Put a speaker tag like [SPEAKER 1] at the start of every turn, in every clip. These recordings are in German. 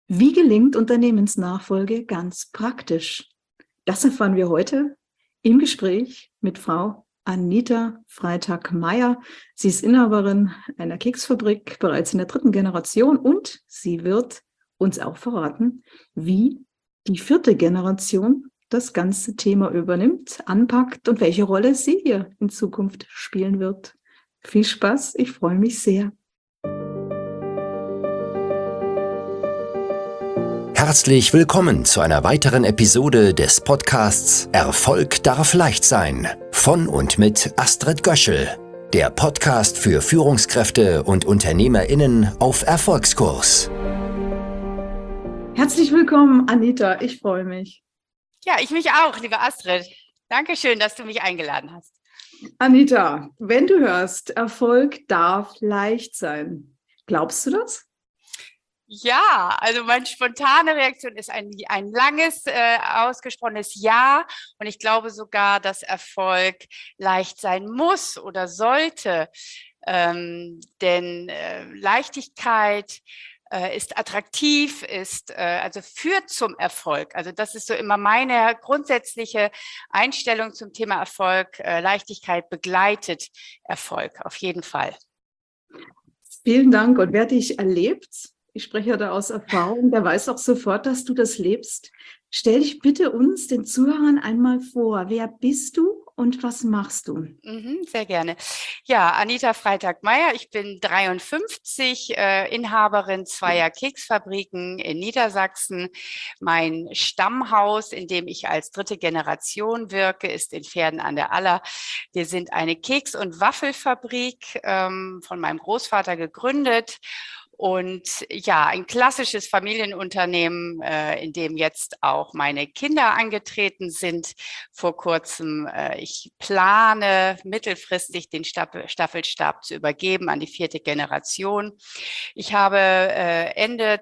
[SPEAKER 1] Wie gelingt Unternehmensnachfolge ganz praktisch? Das erfahren wir heute im Gespräch mit Frau Anita Freitag-Meyer. Sie ist Inhaberin einer Keksfabrik, bereits in der 3. Generation, und sie wird uns auch verraten, wie die 4. Generation das ganze Thema übernimmt, anpackt und welche Rolle sie hier in Zukunft spielen wird. Viel Spaß, ich freue mich sehr.
[SPEAKER 2] Herzlich willkommen zu einer weiteren Episode des Podcasts Erfolg darf leicht sein von und mit Astrid Göschel, der Podcast für Führungskräfte und UnternehmerInnen auf Erfolgskurs.
[SPEAKER 1] Herzlich willkommen, Anita, ich freue mich.
[SPEAKER 3] Ja, ich mich auch, liebe Astrid. Dankeschön, dass du mich eingeladen hast.
[SPEAKER 1] Anita, wenn du hörst, Erfolg darf leicht sein, glaubst du das?
[SPEAKER 3] Ja, also meine spontane Reaktion ist ein langes, ausgesprochenes Ja. Und ich glaube sogar, dass Erfolg leicht sein muss oder sollte. Denn Leichtigkeit ist attraktiv, also führt zum Erfolg. Also das ist so immer meine grundsätzliche Einstellung zum Thema Erfolg. Leichtigkeit begleitet Erfolg, auf jeden Fall.
[SPEAKER 1] Vielen Dank. Und wer dich erlebt, ich spreche ja da aus Erfahrung, der weiß auch sofort, dass du das lebst. Stell dich bitte uns, den Zuhörern, einmal vor. Wer bist du und was machst du?
[SPEAKER 3] Sehr gerne. Ja, Anita Freitag-Meyer, ich bin 53, Inhaberin zweier Keksfabriken in Niedersachsen. Mein Stammhaus, in dem ich als 3. Generation wirke, ist in Verden an der Aller. Wir sind eine Keks- und Waffelfabrik, von meinem Großvater gegründet. Und ja, ein klassisches Familienunternehmen, in dem jetzt auch meine Kinder angetreten sind vor kurzem. Ich plane mittelfristig den Staffelstab zu übergeben an die 4. Generation. Ich habe Ende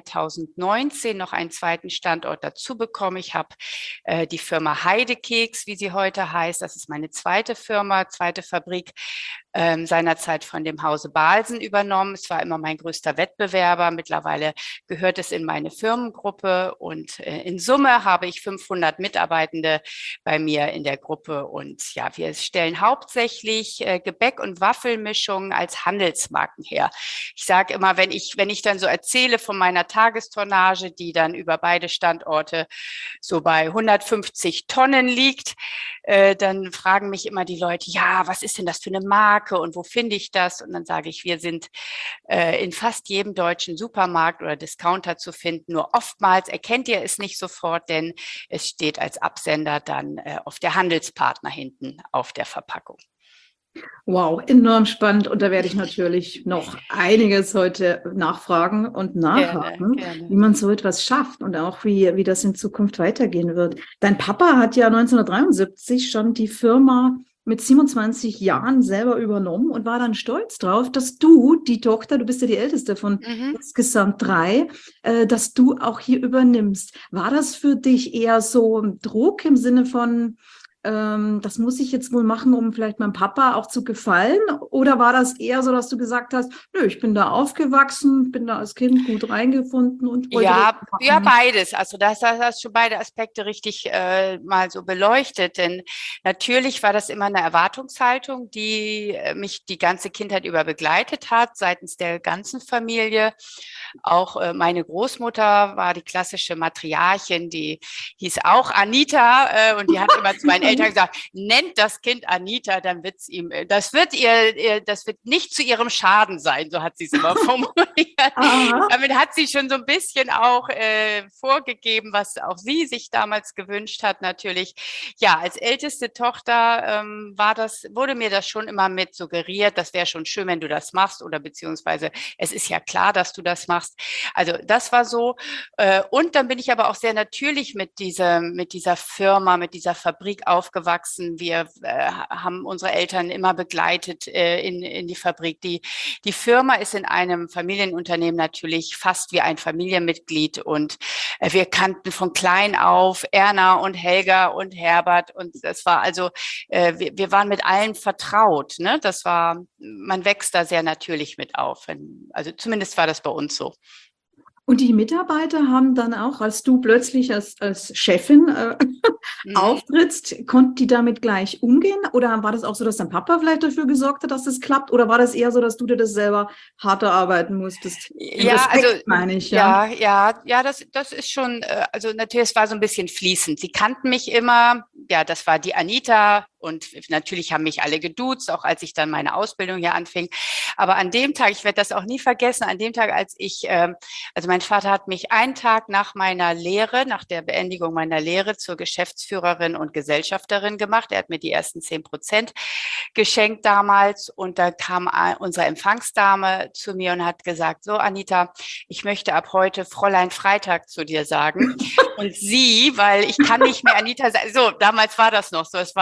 [SPEAKER 3] 2019 noch einen zweiten Standort dazu bekommen. Ich habe die Firma Heidekeks, wie sie heute heißt. Das ist meine zweite Firma, zweite Fabrik, seinerzeit von dem Hause Balsen übernommen. Es war immer mein größter Wettbewerber. Mittlerweile gehört es in meine Firmengruppe und in Summe habe ich 500 Mitarbeitende bei mir in der Gruppe. Und ja, wir stellen hauptsächlich Gebäck- und Waffelmischungen als Handelsmarken her. Ich sage immer, wenn ich dann so erzähle von meiner Tagestonnage, die dann über beide Standorte so bei 150 Tonnen liegt, dann fragen mich immer die Leute, ja, was ist denn das für eine Marke und wo finde ich das? Und dann sage ich, wir sind in fast jedem deutschen Supermarkt oder Discounter zu finden. Nur oftmals erkennt ihr es nicht sofort, denn es steht als Absender dann auf der Handelspartner hinten auf der Verpackung.
[SPEAKER 1] Wow, enorm spannend. Und da werde ich natürlich noch einiges heute nachfragen und nachhaken,
[SPEAKER 3] Gerne.
[SPEAKER 1] wie man so etwas schafft und auch wie das in Zukunft weitergehen wird. Dein Papa hat ja 1973 schon die Firma mit 27 Jahren selber übernommen und war dann stolz drauf, dass du, die Tochter, du bist ja die älteste von insgesamt 3, dass du auch hier übernimmst. War das für dich eher so ein Druck im Sinne von, das muss ich jetzt wohl machen, um vielleicht meinem Papa auch zu gefallen? Oder war das eher so, dass du gesagt hast, nö, ich bin da aufgewachsen, bin da als Kind gut reingefunden und wollte das machen?
[SPEAKER 3] Ja, beides. Also das hast du beide Aspekte richtig mal so beleuchtet. Denn natürlich war das immer eine Erwartungshaltung, die mich die ganze Kindheit über begleitet hat, seitens der ganzen Familie. Auch meine Großmutter war die klassische Matriarchin, die hieß auch Anita und die hat immer zu meinen Eltern gesagt, nennt das Kind Anita, dann wird's ihm, das wird nicht zu ihrem Schaden sein, so hat sie es immer formuliert. Damit hat sie schon so ein bisschen auch vorgegeben, was auch sie sich damals gewünscht hat, natürlich. Ja, als älteste Tochter wurde mir das schon immer mit suggeriert, das wäre schon schön, wenn du das machst, oder beziehungsweise es ist ja klar, dass du das machst. Also das war so. Und dann bin ich aber auch sehr natürlich mit dieser Firma, mit dieser Fabrik aufgewachsen. Wir haben unsere Eltern immer begleitet in die Fabrik. Die Firma ist in einem Familienunternehmen natürlich fast wie ein Familienmitglied und wir kannten von klein auf Erna und Helga und Herbert und das war also, wir waren mit allen vertraut, ne? Man wächst da sehr natürlich mit auf. Also zumindest war das bei uns so.
[SPEAKER 1] Und die Mitarbeiter haben dann auch, als du plötzlich als Chefin auftrittst, konnten die damit gleich umgehen? Oder war das auch so, dass dein Papa vielleicht dafür gesorgt hat, dass das klappt? Oder war das eher so, dass du dir das selber hart erarbeiten musstest? Im
[SPEAKER 3] Ja, also
[SPEAKER 1] Respekt meine ich, ja.
[SPEAKER 3] ja, das ist schon, also natürlich, es war so ein bisschen fließend. Sie kannten mich immer, ja, das war die Anita und natürlich haben mich alle geduzt, auch als ich dann meine Ausbildung hier anfing. Aber an dem Tag, ich werde das auch nie vergessen, an dem Tag, also mein Vater hat mich einen Tag nach meiner Lehre, nach der Beendigung meiner Lehre zur Geschäftsführerin und Gesellschafterin gemacht. Er hat mir die ersten 10% geschenkt damals und da kam unsere Empfangsdame zu mir und hat gesagt, so Anita, ich möchte ab heute Fräulein Freitag zu dir sagen. Und sie, weil ich kann nicht mehr Anita sagen, so, damals war das noch so, das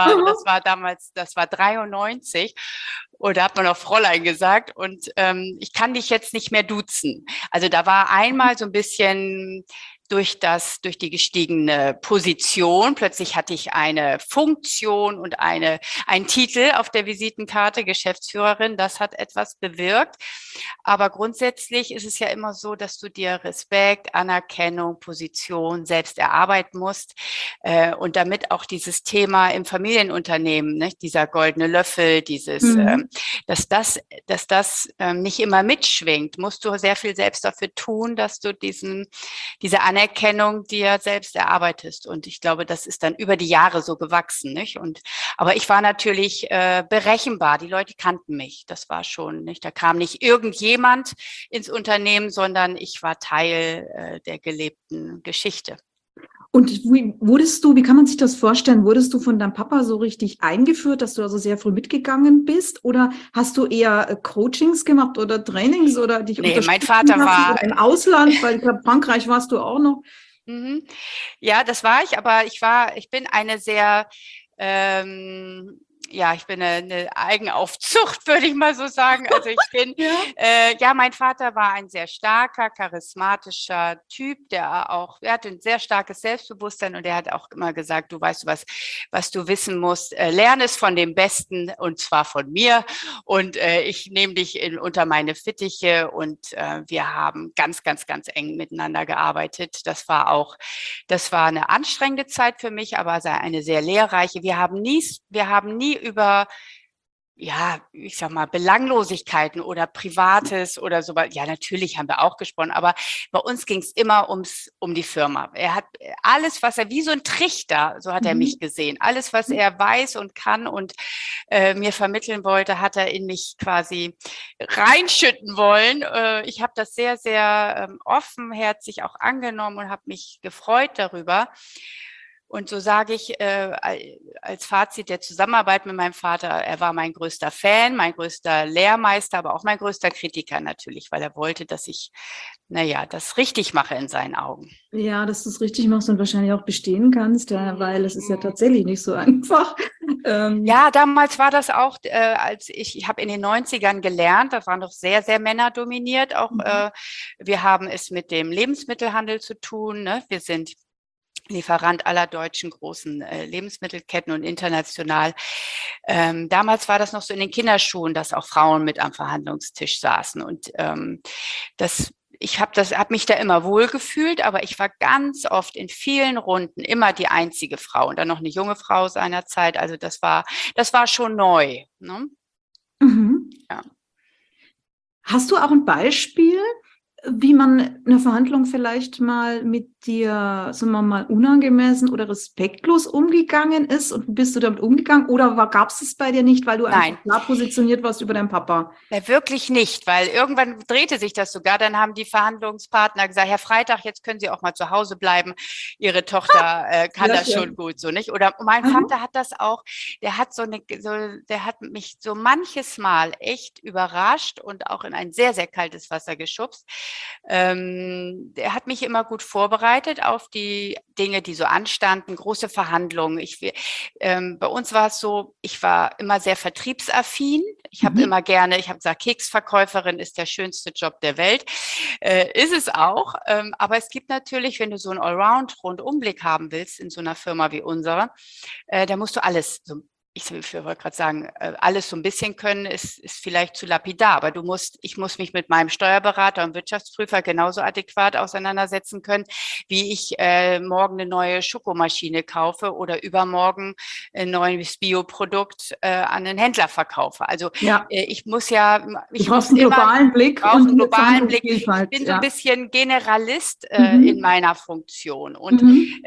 [SPEAKER 3] war 93 oder hat man auch Fräulein gesagt und ich kann dich jetzt nicht mehr duzen. Also da war einmal so ein bisschen durch die gestiegene Position. Plötzlich hatte ich eine Funktion und einen Titel auf der Visitenkarte, Geschäftsführerin. Das hat etwas bewirkt. Aber grundsätzlich ist es ja immer so, dass du dir Respekt, Anerkennung, Position selbst erarbeiten musst. Und damit auch dieses Thema im Familienunternehmen, ne, dieser goldene Löffel, dass das nicht immer mitschwingt, musst du sehr viel selbst dafür tun, dass du diese Anerkennung dir selbst erarbeitest. Und ich glaube, das ist dann über die Jahre so gewachsen, nicht? Aber ich war natürlich berechenbar. Die Leute kannten mich. Das war schon, nicht? Da kam nicht irgendjemand ins Unternehmen, sondern ich war Teil der gelebten Geschichte.
[SPEAKER 1] Und wie kann man sich das vorstellen? Wurdest du von deinem Papa so richtig eingeführt, dass du also sehr früh mitgegangen bist? Oder hast du eher Coachings gemacht oder Trainings oder dich unterstützen
[SPEAKER 3] mein Vater
[SPEAKER 1] lassen
[SPEAKER 3] war
[SPEAKER 1] oder im Ausland? Weil ich glaube, Frankreich warst du auch noch.
[SPEAKER 3] Ja, das war ich, aber ich bin eine sehr, ich bin eine Eigenaufzucht, würde ich mal so sagen. Also ich bin, mein Vater war ein sehr starker, charismatischer Typ, er hatte ein sehr starkes Selbstbewusstsein und er hat auch immer gesagt, du weißt was du wissen musst, lerne es von dem Besten und zwar von mir und ich nehme dich unter meine Fittiche und wir haben ganz, ganz, ganz eng miteinander gearbeitet. Das war eine anstrengende Zeit für mich, aber eine sehr lehrreiche. Wir haben nie über, ja, ich sag mal, Belanglosigkeiten oder Privates oder so. Ja, natürlich haben wir auch gesprochen, aber bei uns ging es immer um die Firma. Er hat alles, was er, wie so ein Trichter, so hat er mich gesehen. Alles, was er weiß und kann und mir vermitteln wollte, hat er in mich quasi reinschütten wollen. Ich habe das sehr, sehr offenherzig auch angenommen und habe mich gefreut darüber. Und so sage ich als Fazit der Zusammenarbeit mit meinem Vater, er war mein größter Fan, mein größter Lehrmeister, aber auch mein größter Kritiker natürlich, weil er wollte, dass ich, das richtig mache in seinen Augen.
[SPEAKER 1] Ja, dass du es richtig machst und wahrscheinlich auch bestehen kannst, weil es ist ja tatsächlich nicht so einfach.
[SPEAKER 3] Ja, damals war das auch, ich habe in den 90ern gelernt, das war noch sehr, sehr männerdominiert. Auch wir haben es mit dem Lebensmittelhandel zu tun, ne? Wir sind Lieferant aller deutschen großen Lebensmittelketten und international. Damals war das noch so in den Kinderschuhen, dass auch Frauen mit am Verhandlungstisch saßen. Und ich habe mich da immer wohl gefühlt, aber ich war ganz oft in vielen Runden immer die einzige Frau und dann noch eine junge Frau seinerzeit. Also das war schon neu. Ne? Ja.
[SPEAKER 1] Hast du auch ein Beispiel, wie man eine Verhandlung vielleicht mal mit dir, sagen wir mal, unangemessen oder respektlos umgegangen ist und bist du damit umgegangen oder gab es es bei dir nicht, weil du einfach klar positioniert warst über deinen Papa?
[SPEAKER 3] Ja, wirklich nicht, weil irgendwann drehte sich das sogar. Dann haben die Verhandlungspartner gesagt, Herr Freitag, jetzt können Sie auch mal zu Hause bleiben. Ihre Tochter kann das schon gut, so nicht? Oder mein Vater hat das auch, der hat mich so manches Mal echt überrascht und auch in ein sehr, sehr kaltes Wasser geschubst. Er hat mich immer gut vorbereitet auf die Dinge, die so anstanden, große Verhandlungen. Bei uns war es so, ich war immer sehr vertriebsaffin. Ich habe immer gerne, ich habe gesagt, Keksverkäuferin ist der schönste Job der Welt. Ist es auch. Aber es gibt natürlich, wenn du so einen Allround-Rundumblick haben willst in so einer Firma wie unserer, da musst du alles so ich wollte gerade sagen, alles so ein bisschen können, ist vielleicht zu lapidar, aber ich muss mich mit meinem Steuerberater und Wirtschaftsprüfer genauso adäquat auseinandersetzen können, wie ich morgen eine neue Schokomaschine kaufe oder übermorgen ein neues Bioprodukt an den Händler verkaufe. Also
[SPEAKER 1] Ja.
[SPEAKER 3] ich muss ja,
[SPEAKER 1] Du brauchst einen globalen Blick und
[SPEAKER 3] einen globalen Blick. Ich
[SPEAKER 1] Vielfalt.
[SPEAKER 3] bin so ein bisschen Generalist
[SPEAKER 1] Mhm.
[SPEAKER 3] in meiner Funktion. Und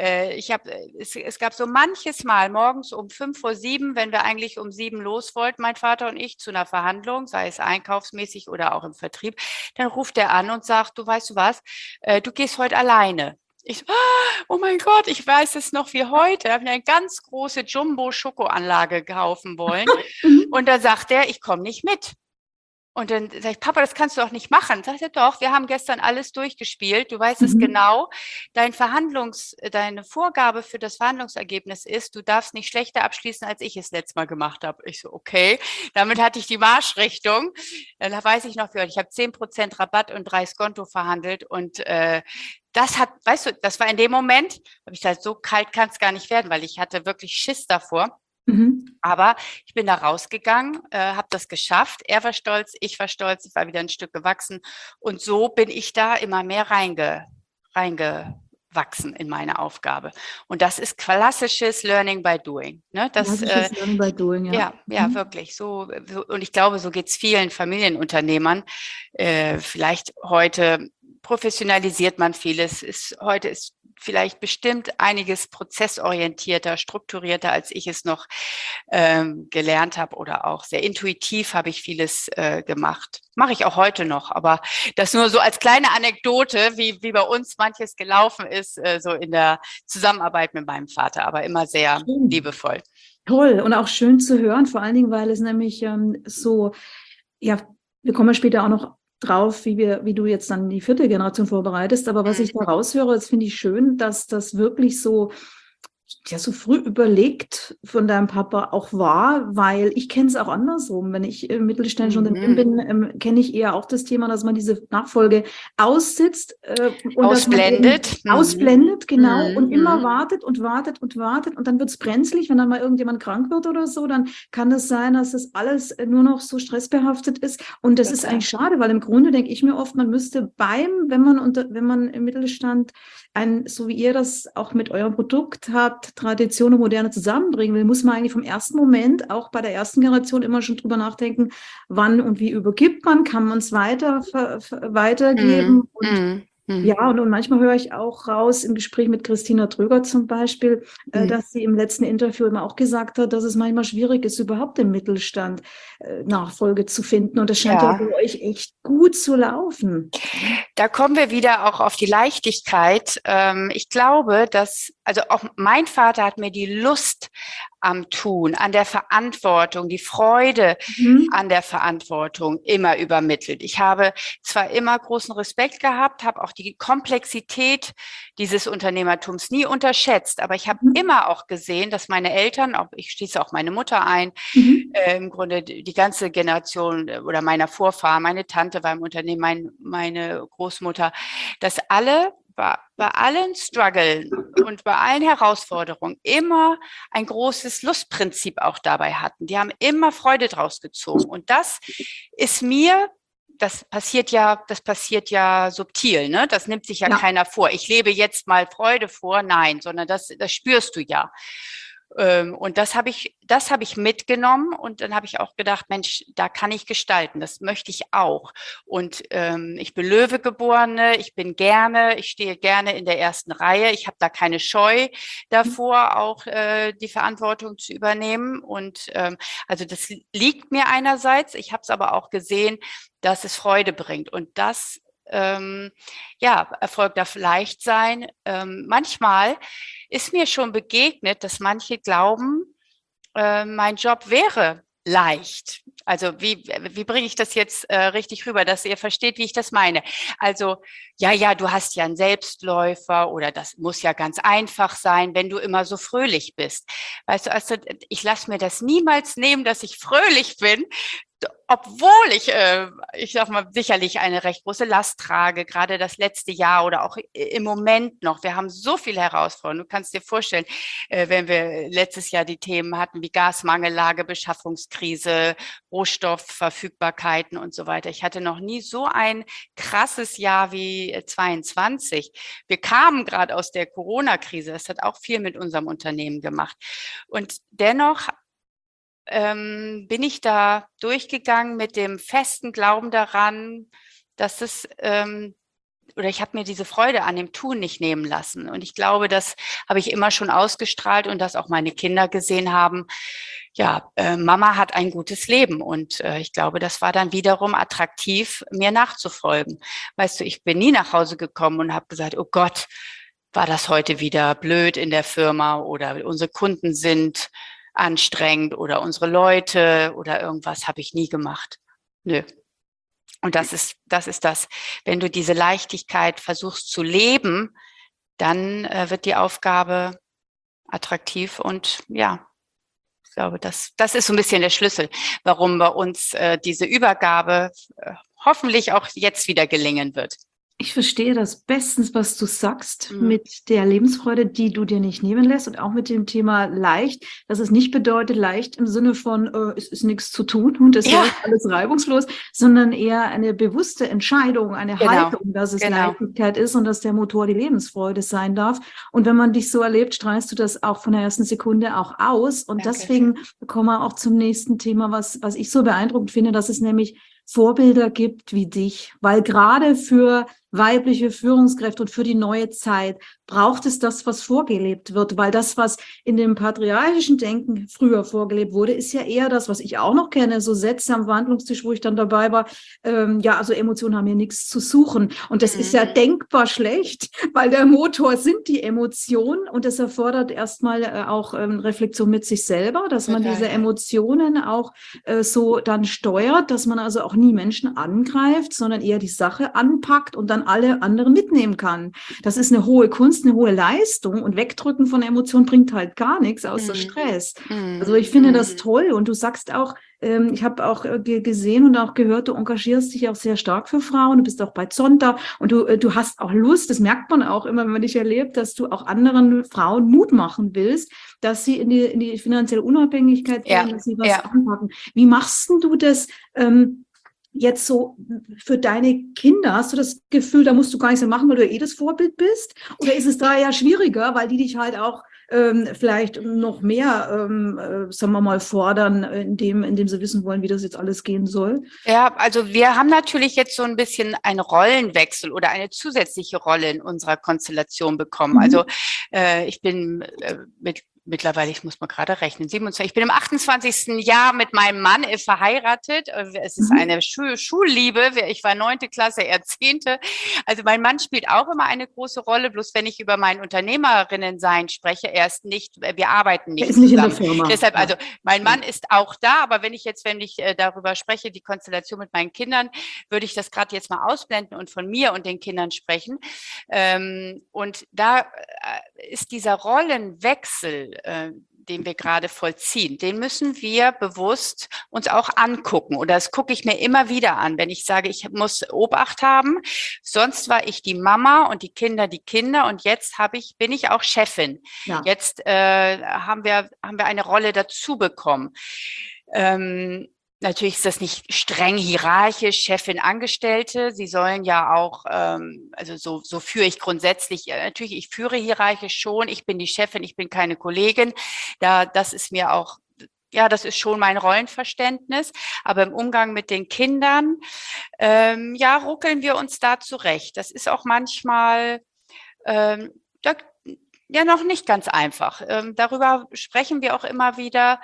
[SPEAKER 3] es gab so manches Mal morgens um 5:07 wenn wir eigentlich um 7 los wollten, mein Vater und ich, zu einer Verhandlung, sei es einkaufsmäßig oder auch im Vertrieb, dann ruft er an und sagt, du weißt du was, du gehst heute alleine. Ich so, oh mein Gott, ich weiß es noch wie heute. Ich habe mir eine ganz große Jumbo-Schokoanlage kaufen wollen. Und da sagt er, ich komme nicht mit. Und dann sage ich, Papa, das kannst du doch nicht machen. Sagt er, doch, wir haben gestern alles durchgespielt. Du weißt es genau. Deine Vorgabe für das Verhandlungsergebnis ist, du darfst nicht schlechter abschließen, als ich es letztes Mal gemacht habe. Ich so, okay. Damit hatte ich die Marschrichtung. Dann weiß ich noch, ich habe 10% Rabatt und 3 Skonto verhandelt. Und weißt du, das war in dem Moment, habe ich gesagt, so kalt kann es gar nicht werden, weil ich hatte wirklich Schiss davor. Aber ich bin da rausgegangen, habe das geschafft. Er war stolz, ich war stolz, ich war wieder ein Stück gewachsen. Und so bin ich da immer mehr reingewachsen in meine Aufgabe. Und das ist klassisches Learning by Doing. Ne?
[SPEAKER 1] Klassisches Learning by Doing, ja.
[SPEAKER 3] Ja, wirklich. So, und ich glaube, so geht es vielen Familienunternehmern. Vielleicht heute professionalisiert man vieles. Heute ist vielleicht bestimmt einiges prozessorientierter, strukturierter, als ich es noch gelernt habe, oder auch sehr intuitiv habe ich vieles gemacht. Mache ich auch heute noch, aber das nur so als kleine Anekdote, wie bei uns manches gelaufen ist, so in der Zusammenarbeit mit meinem Vater, aber immer sehr liebevoll.
[SPEAKER 1] Toll und auch schön zu hören, vor allen Dingen, weil es nämlich wir kommen später auch noch drauf, wie du jetzt dann die 4. Generation vorbereitest. Aber was ich da raushöre, das finde ich schön, dass das wirklich so früh überlegt von deinem Papa auch war, weil ich kenne es auch andersrum. Wenn ich im mittelständischen Unternehmen bin, kenne ich eher auch das Thema, dass man diese Nachfolge aussitzt und
[SPEAKER 3] ausblendet.
[SPEAKER 1] Ausblendet, genau, und immer wartet und wartet und wartet und dann wird es brenzlig, wenn dann mal irgendjemand krank wird oder so, dann kann es sein, dass das alles nur noch so stressbehaftet ist und das ist eigentlich schade, weil im Grunde denke ich mir oft, man müsste wenn man im Mittelstand so wie ihr das auch mit eurem Produkt habt, Tradition und Moderne zusammenbringen will, muss man eigentlich vom ersten Moment, auch bei der ersten Generation, immer schon drüber nachdenken, wann und wie übergibt man, kann man es weitergeben und manchmal höre ich auch raus im Gespräch mit Christina Tröger zum Beispiel, dass sie im letzten Interview immer auch gesagt hat, dass es manchmal schwierig ist, überhaupt im Mittelstand Nachfolge zu finden und das scheint ja für euch echt gut zu laufen.
[SPEAKER 3] Da kommen wir wieder auch auf die Leichtigkeit. Ich glaube, also auch mein Vater hat mir die Lust am Tun, an der Verantwortung, die Freude an der Verantwortung immer übermittelt. Ich habe zwar immer großen Respekt gehabt, habe auch die Komplexität dieses Unternehmertums nie unterschätzt, aber ich habe immer auch gesehen, dass meine Eltern, ich schließe auch meine Mutter ein, im Grunde die ganze Generation oder meiner Vorfahren, meine Tante war im Unternehmen, meine Großmutter, dass alle bei allen Struggeln und bei allen Herausforderungen immer ein großes Lustprinzip auch dabei hatten. Die haben immer Freude draus gezogen. Und das ist das passiert ja subtil, ne? Das nimmt sich ja keiner vor. Ich lebe jetzt mal Freude vor, nein, sondern das spürst du ja. Und das habe ich mitgenommen und dann habe ich auch gedacht, Mensch, da kann ich gestalten, das möchte ich auch. Und ich bin Löwe-Geborene, ich stehe gerne in der ersten Reihe, ich habe da keine Scheu davor, auch die Verantwortung zu übernehmen. Und also das liegt mir einerseits, ich habe es aber auch gesehen, dass es Freude bringt und das Erfolg darf leicht sein. Manchmal ist mir schon begegnet, dass manche glauben, mein Job wäre leicht. Also wie bringe ich das jetzt richtig rüber, dass ihr versteht, wie ich das meine? Also du hast ja einen Selbstläufer oder das muss ja ganz einfach sein, wenn du immer so fröhlich bist. Weißt du, also ich lasse mir das niemals nehmen, dass ich fröhlich bin. obwohl ich sag mal, sicherlich eine recht große Last trage, gerade das letzte Jahr oder auch im Moment noch. Wir haben so viele Herausforderungen. Du kannst dir vorstellen, wenn wir letztes Jahr die Themen hatten wie Gasmangellage, Beschaffungskrise, Rohstoffverfügbarkeiten und so weiter. Ich hatte noch nie so ein krasses Jahr wie 22. Wir kamen gerade aus der Corona-Krise. Das hat auch viel mit unserem Unternehmen gemacht. Und dennoch bin ich da durchgegangen mit dem festen Glauben daran, dass oder ich habe mir diese Freude an dem Tun nicht nehmen lassen. Und ich glaube, das habe ich immer schon ausgestrahlt und dass auch meine Kinder gesehen haben, ja, Mama hat ein gutes Leben. Und ich glaube, das war dann wiederum attraktiv, mir nachzufolgen. Weißt du, ich bin nie nach Hause gekommen und habe gesagt, oh Gott, war das heute wieder blöd in der Firma oder unsere Kunden sind anstrengend oder unsere Leute oder irgendwas, habe ich nie gemacht. Nö. Und das ist das. Wenn du diese Leichtigkeit versuchst zu leben, dann wird die Aufgabe attraktiv und ja, ich glaube, das ist so ein bisschen der Schlüssel, warum bei uns diese Übergabe hoffentlich auch jetzt wieder gelingen wird.
[SPEAKER 1] Ich verstehe das bestens, was du sagst, mit der Lebensfreude, die du dir nicht nehmen lässt, und auch mit dem Thema leicht, dass es nicht bedeutet leicht im Sinne von, es ist nichts zu tun und es läuft alles reibungslos, sondern eher eine bewusste Entscheidung, eine Haltung, dass es Leichtigkeit ist und dass der Motor die Lebensfreude sein darf. Und wenn man dich so erlebt, strahlst du das auch von der ersten Sekunde auch aus. Und deswegen kommen wir auch zum nächsten Thema, was ich so beeindruckend finde, dass es nämlich Vorbilder gibt wie dich, weil gerade für weibliche Führungskräfte und für die neue Zeit braucht es das, was vorgelebt wird, weil das, was in dem patriarchischen Denken früher vorgelebt wurde, ist ja eher das, was ich auch noch kenne, so Sätze am Verhandlungstisch, wo ich dann dabei war, also Emotionen haben hier nichts zu suchen und das ist ja denkbar schlecht, weil der Motor sind die Emotionen und es erfordert erstmal auch Reflexion mit sich selber, dass man diese Emotionen auch so dann steuert, dass man also auch nie Menschen angreift, sondern eher die Sache anpackt und dann alle anderen mitnehmen kann. Das ist eine hohe Kunst, eine hohe Leistung und Wegdrücken von Emotionen bringt halt gar nichts außer Stress. Also ich finde das toll und du sagst auch, ich habe auch gesehen und auch gehört, du engagierst dich auch sehr stark für Frauen, du bist auch bei Zonta und du hast auch Lust, das merkt man auch immer, wenn man dich erlebt, dass du auch anderen Frauen Mut machen willst, dass sie in die finanzielle Unabhängigkeit gehen, dass sie was anpacken. Wie machst du das jetzt so für deine Kinder? Hast du das Gefühl, da musst du gar nichts mehr machen, weil du das Vorbild bist? Oder ist es da ja schwieriger, weil die dich halt auch vielleicht noch mehr, sagen wir mal, fordern, indem sie wissen wollen, wie das jetzt alles gehen soll?
[SPEAKER 3] Ja, also wir haben natürlich jetzt so ein bisschen einen Rollenwechsel oder eine zusätzliche Rolle in unserer Konstellation bekommen. Also ich bin mittlerweile, ich muss mal gerade rechnen, 27. Ich bin im 28. Jahr mit meinem Mann verheiratet. Es ist eine Schulliebe. Ich war 9. Klasse, er 10. Also mein Mann spielt auch immer eine große Rolle. Bloß wenn ich über mein Unternehmerinnen-Sein spreche, er ist nicht, wir arbeiten nicht zusammen.
[SPEAKER 1] In der Firma.
[SPEAKER 3] Deshalb, also mein Mann ist auch da, aber wenn ich darüber spreche, die Konstellation mit meinen Kindern, würde ich das gerade jetzt mal ausblenden und von mir und den Kindern sprechen. Und da ist dieser Rollenwechsel, den wir gerade vollziehen, den müssen wir bewusst uns auch angucken. Oder das gucke ich mir immer wieder an, wenn ich sage, ich muss Obacht haben. Sonst war ich die Mama und die Kinder und jetzt bin ich auch Chefin. Ja. Jetzt haben wir eine Rolle dazu bekommen. Natürlich ist das nicht streng hierarchisch, Chefin, Angestellte. Sie sollen ja auch, also so führe ich grundsätzlich, natürlich, ich führe hierarchisch schon. Ich bin die Chefin, ich bin keine Kollegin. Das ist mir auch, ja, das ist schon mein Rollenverständnis. Aber im Umgang mit den Kindern, ruckeln wir uns da zurecht. Das ist auch manchmal, noch nicht ganz einfach. Darüber sprechen wir auch immer wieder.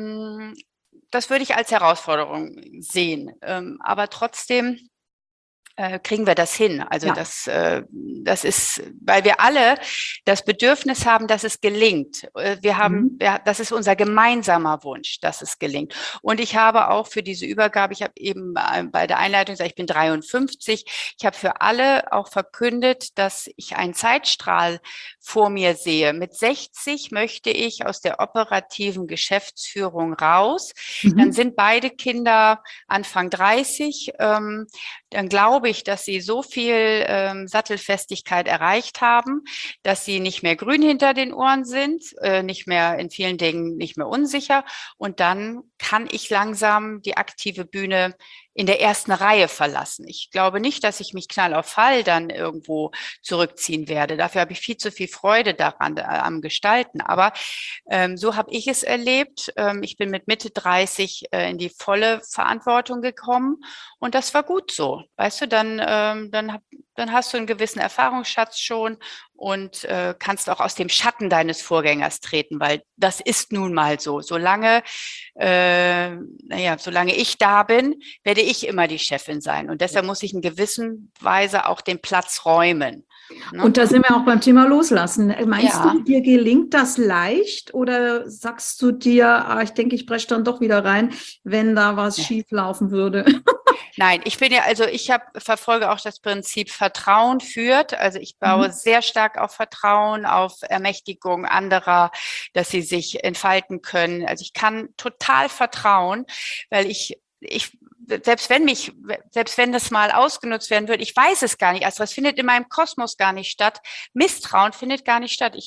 [SPEAKER 3] Das würde ich als Herausforderung sehen. Aber trotzdem kriegen wir das hin. Also
[SPEAKER 1] Ja.
[SPEAKER 3] das ist, weil wir alle das Bedürfnis haben, dass es gelingt. Das ist unser gemeinsamer Wunsch, dass es gelingt. Und ich habe auch für diese Übergabe, ich habe eben bei der Einleitung gesagt, ich bin 53. Ich habe für alle auch verkündet, dass ich einen Zeitstrahl vor mir sehe. Mit 60 möchte ich aus der operativen Geschäftsführung raus. Dann sind beide Kinder Anfang 30. Dann glaube ich, dass sie so viel Sattelfestigkeit erreicht haben, dass sie nicht mehr grün hinter den Ohren sind, nicht mehr in vielen Dingen nicht mehr unsicher. Und dann kann ich langsam die aktive Bühne in der ersten Reihe verlassen. Ich glaube nicht, dass ich mich knall auf Fall dann irgendwo zurückziehen werde. Dafür habe ich viel zu viel Freude daran, am Gestalten. Aber so habe ich es erlebt. Ich bin mit Mitte 30 in die volle Verantwortung gekommen und das war gut so. Weißt du, dann hast du einen gewissen Erfahrungsschatz schon und kannst auch aus dem Schatten deines Vorgängers treten, weil das ist nun mal so. Solange ich da bin, werde ich immer die Chefin sein. Und deshalb muss ich in gewisser Weise auch den Platz räumen. Ne?
[SPEAKER 1] Und da sind wir auch beim Thema Loslassen. Meinst du, dir gelingt das leicht oder sagst du dir, ich denke, ich presche dann doch wieder rein, wenn da was schief laufen würde?
[SPEAKER 3] Nein, ich verfolge auch das Prinzip Vertrauen führt. Also ich baue sehr stark auf Vertrauen, auf Ermächtigung anderer, dass sie sich entfalten können. Also ich kann total vertrauen, weil selbst wenn das mal ausgenutzt werden würde, ich weiß es gar nicht. Also das findet in meinem Kosmos gar nicht statt. Misstrauen findet gar nicht statt.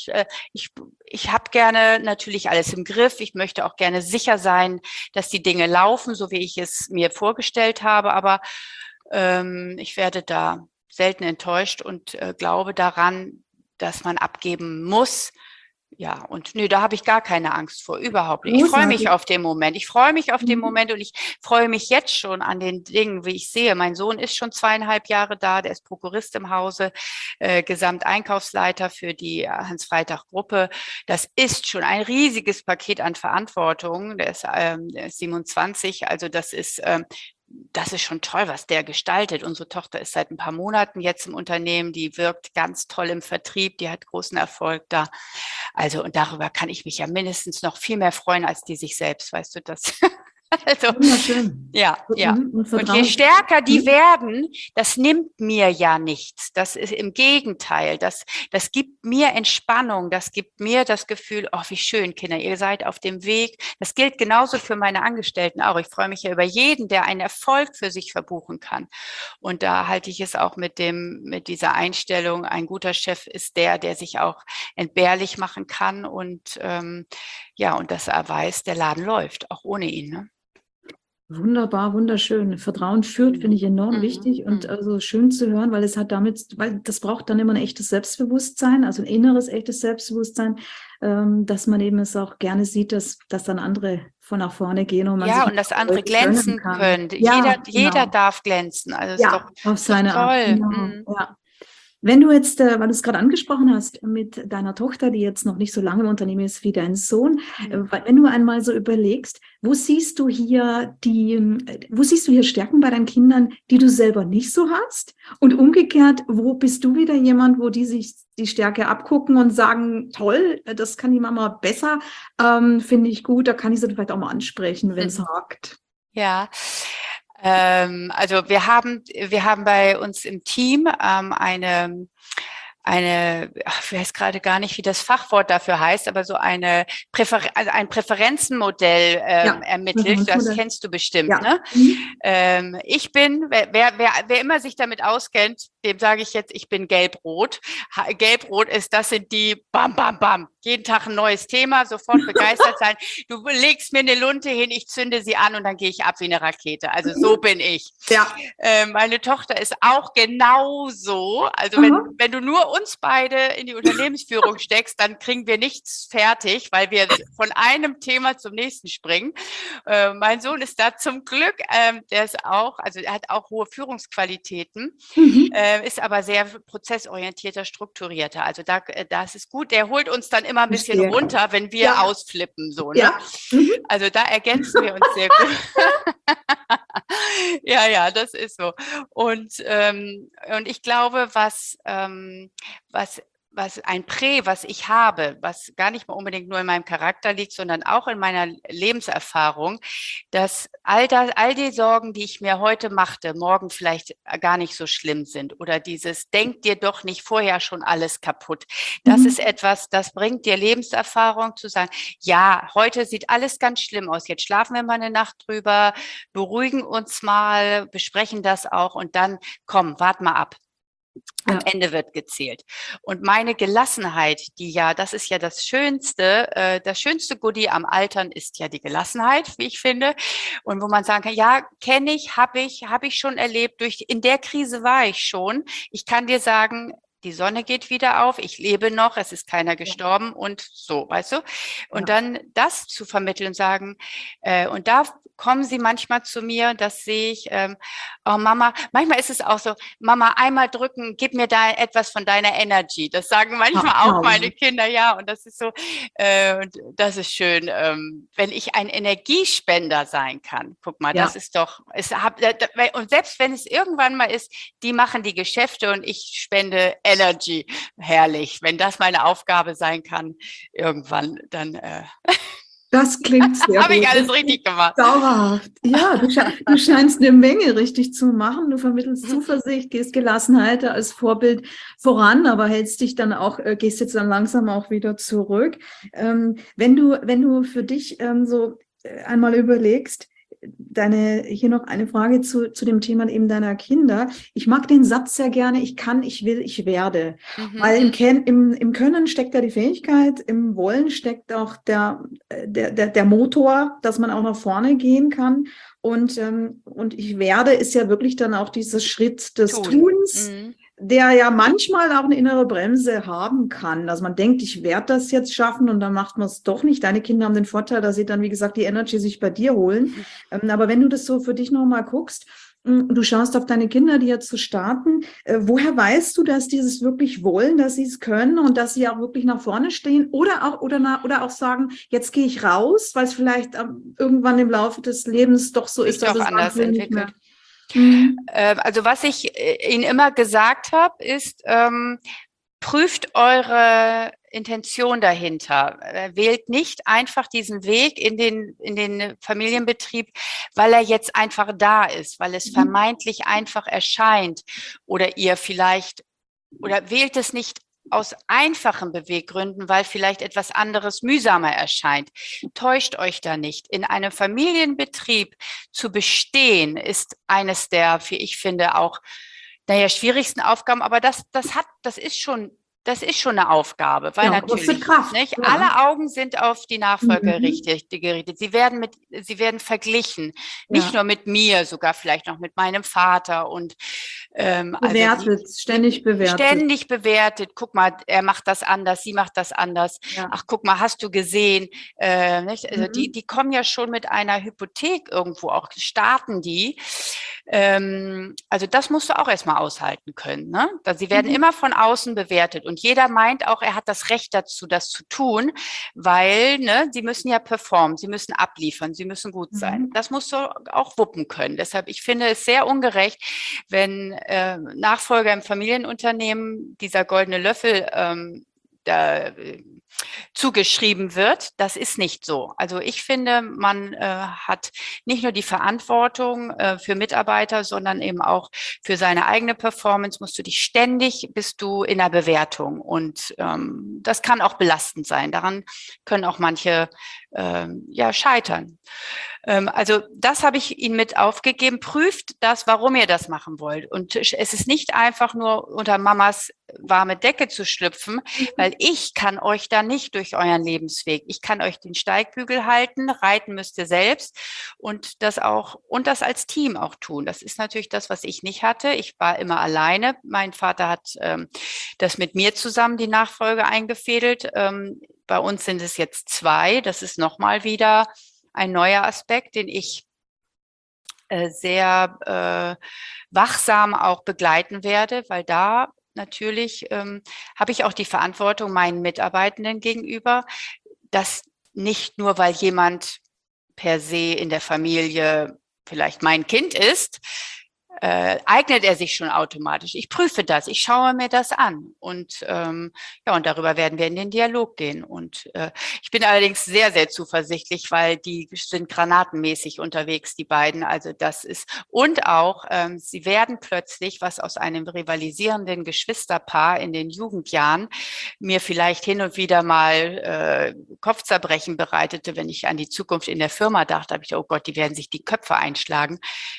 [SPEAKER 3] Ich habe gerne natürlich alles im Griff. Ich möchte auch gerne sicher sein, dass die Dinge laufen, so wie ich es mir vorgestellt habe. Aber ich werde da selten enttäuscht und glaube daran, dass man abgeben muss. Ja, und da habe ich gar keine Angst vor, überhaupt nicht. Ich freue mich auf den Moment. Ich freue mich auf den Moment und ich freue mich jetzt schon an den Dingen, wie ich sehe. Mein Sohn ist schon 2,5 Jahre da, der ist Prokurist im Hause, Gesamteinkaufsleiter für die Hans-Freitag-Gruppe. Das ist schon ein riesiges Paket an Verantwortung. Der ist 27, also das ist schon toll, was der gestaltet. Unsere Tochter ist seit ein paar Monaten jetzt im Unternehmen, die wirkt ganz toll im Vertrieb, die hat großen Erfolg da. Also, und darüber kann ich mich ja mindestens noch viel mehr freuen, als die sich selbst, weißt du das? Also, ja. Und je stärker die werden, das nimmt mir ja nichts. Das ist im Gegenteil. Das gibt mir Entspannung. Das gibt mir das Gefühl, wie schön, Kinder, ihr seid auf dem Weg. Das gilt genauso für meine Angestellten auch. Ich freue mich ja über jeden, der einen Erfolg für sich verbuchen kann. Und da halte ich es auch mit dieser Einstellung, ein guter Chef ist der sich auch entbehrlich machen kann und und das erweist, der Laden läuft, auch ohne ihn, ne?
[SPEAKER 1] Wunderbar, wunderschön. Vertrauen führt, finde ich enorm wichtig und also schön zu hören, weil weil das braucht dann immer ein echtes Selbstbewusstsein, also ein inneres echtes Selbstbewusstsein, dass man eben es auch gerne sieht, dass dann andere von nach vorne gehen und man
[SPEAKER 3] und dass andere glänzen können.
[SPEAKER 1] Ja,
[SPEAKER 3] jeder darf glänzen. Also ist doch
[SPEAKER 1] auf seine Art.
[SPEAKER 3] toll.
[SPEAKER 1] Genau. Ja. Wenn du jetzt, weil du es gerade angesprochen hast, mit deiner Tochter, die jetzt noch nicht so lange im Unternehmen ist wie dein Sohn, wenn du einmal so überlegst, wo siehst du hier Stärken bei deinen Kindern, die du selber nicht so hast? Und umgekehrt, wo bist du wieder jemand, wo die sich die Stärke abgucken und sagen, toll, das kann die Mama besser, finde ich gut, da kann ich sie vielleicht auch mal ansprechen, wenn es hakt.
[SPEAKER 3] Ja. Also wir haben bei uns im Team ich weiß gerade gar nicht, wie das Fachwort dafür heißt, aber so ein Präferenzenmodell ermittelt. Das kennst du bestimmt, ne? Ich bin, wer immer sich damit auskennt, dem sage ich jetzt, ich bin gelb-rot. Gelb-rot das sind die bam, bam, bam. Jeden Tag ein neues Thema, sofort begeistert sein. Du legst mir eine Lunte hin, ich zünde sie an und dann gehe ich ab wie eine Rakete. Also so bin ich. Ja. Meine Tochter ist auch genauso. Also wenn du nur uns beide in die Unternehmensführung steckst, dann kriegen wir nichts fertig, weil wir von einem Thema zum nächsten springen. Mein Sohn ist da zum Glück, er hat auch hohe Führungsqualitäten, ist aber sehr prozessorientierter, strukturierter. Also das ist gut. Der holt uns dann immer ein bisschen runter, wenn wir ausflippen, so, ne? Ja. Also da ergänzen wir uns sehr gut. Ja, das ist so. Und ich glaube, was was ich habe, was gar nicht mal unbedingt nur in meinem Charakter liegt, sondern auch in meiner Lebenserfahrung, dass all die Sorgen, die ich mir heute machte, morgen vielleicht gar nicht so schlimm sind. Oder dieses, denk dir doch nicht vorher schon alles kaputt. Das ist etwas, das bringt dir Lebenserfahrung zu sagen, ja, heute sieht alles ganz schlimm aus. Jetzt schlafen wir mal eine Nacht drüber, beruhigen uns mal, besprechen das auch und dann, komm, wart mal ab. Am Ende wird gezählt. Und meine Gelassenheit, das ist ja das schönste Goodie am Altern ist ja die Gelassenheit, wie ich finde. Und wo man sagen kann, ja, kenne ich, habe ich schon erlebt, in der Krise war ich schon. Ich kann dir sagen, die Sonne geht wieder auf, ich lebe noch, es ist keiner gestorben und so, weißt du? Und dann das zu vermitteln und sagen, und da kommen sie manchmal zu mir, das sehe ich, oh Mama, manchmal ist es auch so, Mama, einmal drücken, gib mir da etwas von deiner Energy. Das sagen manchmal auch meine Kinder, ja, und das ist so, und das ist schön, wenn ich ein Energiespender sein kann. Guck mal, das ist doch, und selbst wenn es irgendwann mal ist, die machen die Geschäfte und ich spende Energy. Herrlich, wenn das meine Aufgabe sein kann, irgendwann, dann
[SPEAKER 1] Das klingt sehr
[SPEAKER 3] habe
[SPEAKER 1] gut.
[SPEAKER 3] ich alles richtig gemacht.
[SPEAKER 1] Dauerhaft. Ja, du scheinst eine Menge richtig zu machen. Du vermittelst Zuversicht, gehst Gelassenheit als Vorbild voran, aber hältst dich dann auch, gehst jetzt dann langsam auch wieder zurück. Wenn du für dich so einmal überlegst, hier noch eine Frage zu dem Thema eben deiner Kinder. Ich mag den Satz sehr gerne, ich kann, ich will, ich werde. Weil im Können steckt ja die Fähigkeit, im Wollen steckt auch der Motor, dass man auch nach vorne gehen kann. Und ich werde ist ja wirklich dann auch dieser Schritt des Tuns, der ja manchmal auch eine innere Bremse haben kann, dass man denkt, ich werde das jetzt schaffen und dann macht man es doch nicht. Deine Kinder haben den Vorteil, dass sie dann, wie gesagt, die Energy sich bei dir holen. Aber wenn du das so für dich nochmal guckst, du schaust auf deine Kinder, die jetzt zu starten, woher weißt du, dass die es wirklich wollen, dass sie es können und dass sie auch wirklich nach vorne stehen oder auch sagen, jetzt gehe ich raus, weil es vielleicht irgendwann im Laufe des Lebens doch so ist, dass es
[SPEAKER 3] anders
[SPEAKER 1] nicht mehr.
[SPEAKER 3] Also was ich Ihnen immer gesagt habe, ist, prüft eure Intention dahinter. Wählt nicht einfach diesen Weg in den Familienbetrieb, weil er jetzt einfach da ist, weil es vermeintlich einfach erscheint oder ihr vielleicht, oder wählt es nicht aus einfachen Beweggründen, weil vielleicht etwas anderes mühsamer erscheint. Täuscht euch da nicht. In einem Familienbetrieb zu bestehen, ist eines der, wie ich finde, auch, schwierigsten Aufgaben, aber das ist schon eine Aufgabe, weil natürlich
[SPEAKER 1] Kraft,
[SPEAKER 3] nicht alle Augen sind auf die Nachfolge gerichtet. Sie werden verglichen, nicht nur mit mir, sogar vielleicht noch mit meinem Vater und
[SPEAKER 1] ständig bewertet.
[SPEAKER 3] Guck mal, er macht das anders, sie macht das anders. Ja. Ach, guck mal, hast du gesehen? Nicht? Also die kommen ja schon mit einer Hypothek irgendwo, auch starten die. Also das musst du auch erstmal aushalten können. Ne? Sie werden immer von außen bewertet und jeder meint auch, er hat das Recht dazu, das zu tun, weil sie müssen ja performen, sie müssen abliefern, sie müssen gut sein. Das musst du auch wuppen können. Deshalb, ich finde es sehr ungerecht, wenn Nachfolger im Familienunternehmen dieser goldene Löffel zugeschrieben wird. Das ist nicht so. Also ich finde, man hat nicht nur die Verantwortung für Mitarbeiter, sondern eben auch für seine eigene Performance bist du in der Bewertung und das kann auch belastend sein. Daran können auch manche scheitern. Also das habe ich Ihnen mit aufgegeben. Prüft das, warum ihr das machen wollt. Und es ist nicht einfach nur unter Mamas warme Decke zu schlüpfen, weil ich kann euch da nicht durch euren Lebensweg. Ich kann euch den Steigbügel halten, reiten müsst ihr selbst und das als Team auch tun. Das ist natürlich das, was ich nicht hatte. Ich war immer alleine. Mein Vater hat das mit mir zusammen die Nachfolge eingefädelt. Bei uns sind es jetzt 2. Das ist nochmal wieder ein neuer Aspekt, den ich sehr wachsam auch begleiten werde, weil da natürlich habe ich auch die Verantwortung meinen Mitarbeitenden gegenüber, dass nicht nur, weil jemand per se in der Familie vielleicht mein Kind ist, eignet er sich schon automatisch. Ich prüfe das, ich schaue mir das an und und darüber werden wir in den Dialog gehen. Und ich bin allerdings sehr, sehr zuversichtlich, weil die sind granatenmäßig unterwegs, die beiden. Also das ist und auch sie werden plötzlich, was aus einem rivalisierenden Geschwisterpaar in den Jugendjahren mir vielleicht hin und wieder mal Kopfzerbrechen bereitete, wenn ich an die Zukunft in der Firma dachte, habe ich, oh Gott, die werden sich die Köpfe einschlagen.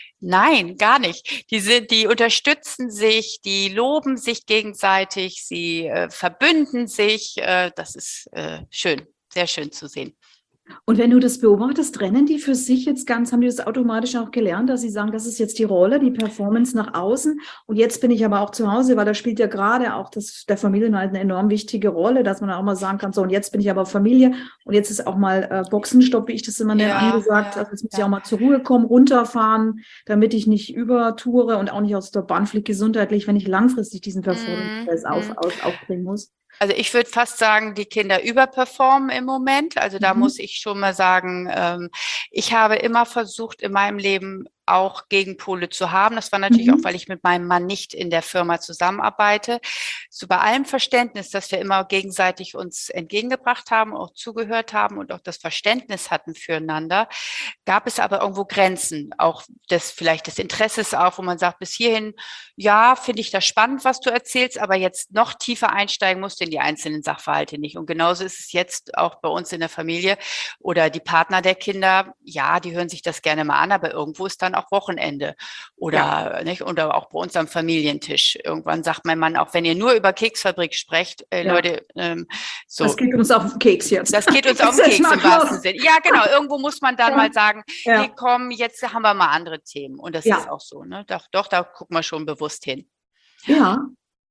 [SPEAKER 3] Nein, gar nicht. Die unterstützen sich, die loben sich gegenseitig, sie verbünden sich. Das ist schön, sehr schön zu sehen.
[SPEAKER 1] Und wenn du das beobachtest, trennen die für sich jetzt ganz, haben die das automatisch auch gelernt, dass sie sagen, das ist jetzt die Rolle, die Performance nach außen und jetzt bin ich aber auch zu Hause, weil da spielt ja gerade auch der Familienhalt eine enorm wichtige Rolle, dass man auch mal sagen kann, so und jetzt bin ich aber Familie und jetzt ist auch mal Boxenstopp, wie ich das immer nenne, angesagt, also jetzt muss ich auch mal zur Ruhe kommen, runterfahren, damit ich nicht übertoure und auch nicht aus der Bahn fliege gesundheitlich, wenn ich langfristig diesen Performance aufbringen muss.
[SPEAKER 3] Also ich würde fast sagen, die Kinder überperformen im Moment. Also da muss ich schon mal sagen, ich habe immer versucht, in meinem Leben auch Gegenpole zu haben. Das war natürlich auch, weil ich mit meinem Mann nicht in der Firma zusammenarbeite. So bei allem Verständnis, dass wir immer gegenseitig uns entgegengebracht haben, auch zugehört haben und auch das Verständnis hatten füreinander, gab es aber irgendwo Grenzen, auch vielleicht des Interesses auch, wo man sagt, bis hierhin, ja, finde ich das spannend, was du erzählst, aber jetzt noch tiefer einsteigen musst du in die einzelnen Sachverhalte nicht. Und genauso ist es jetzt auch bei uns in der Familie oder die Partner der Kinder, ja, die hören sich das gerne mal an, aber irgendwo ist dann auch Wochenende oder nicht, oder auch bei uns am Familientisch. Irgendwann sagt mein Mann, auch wenn ihr nur über Keksfabrik sprecht, Leute, so.
[SPEAKER 1] Das geht uns auf den Keks jetzt.
[SPEAKER 3] Das geht uns auf den Keks im wahrsten Sinne. Ja, genau. Irgendwo muss man dann mal sagen, hey, komm, jetzt haben wir mal andere Themen. Und das ist auch so, ne? Doch, da gucken wir schon bewusst hin.
[SPEAKER 1] Ja.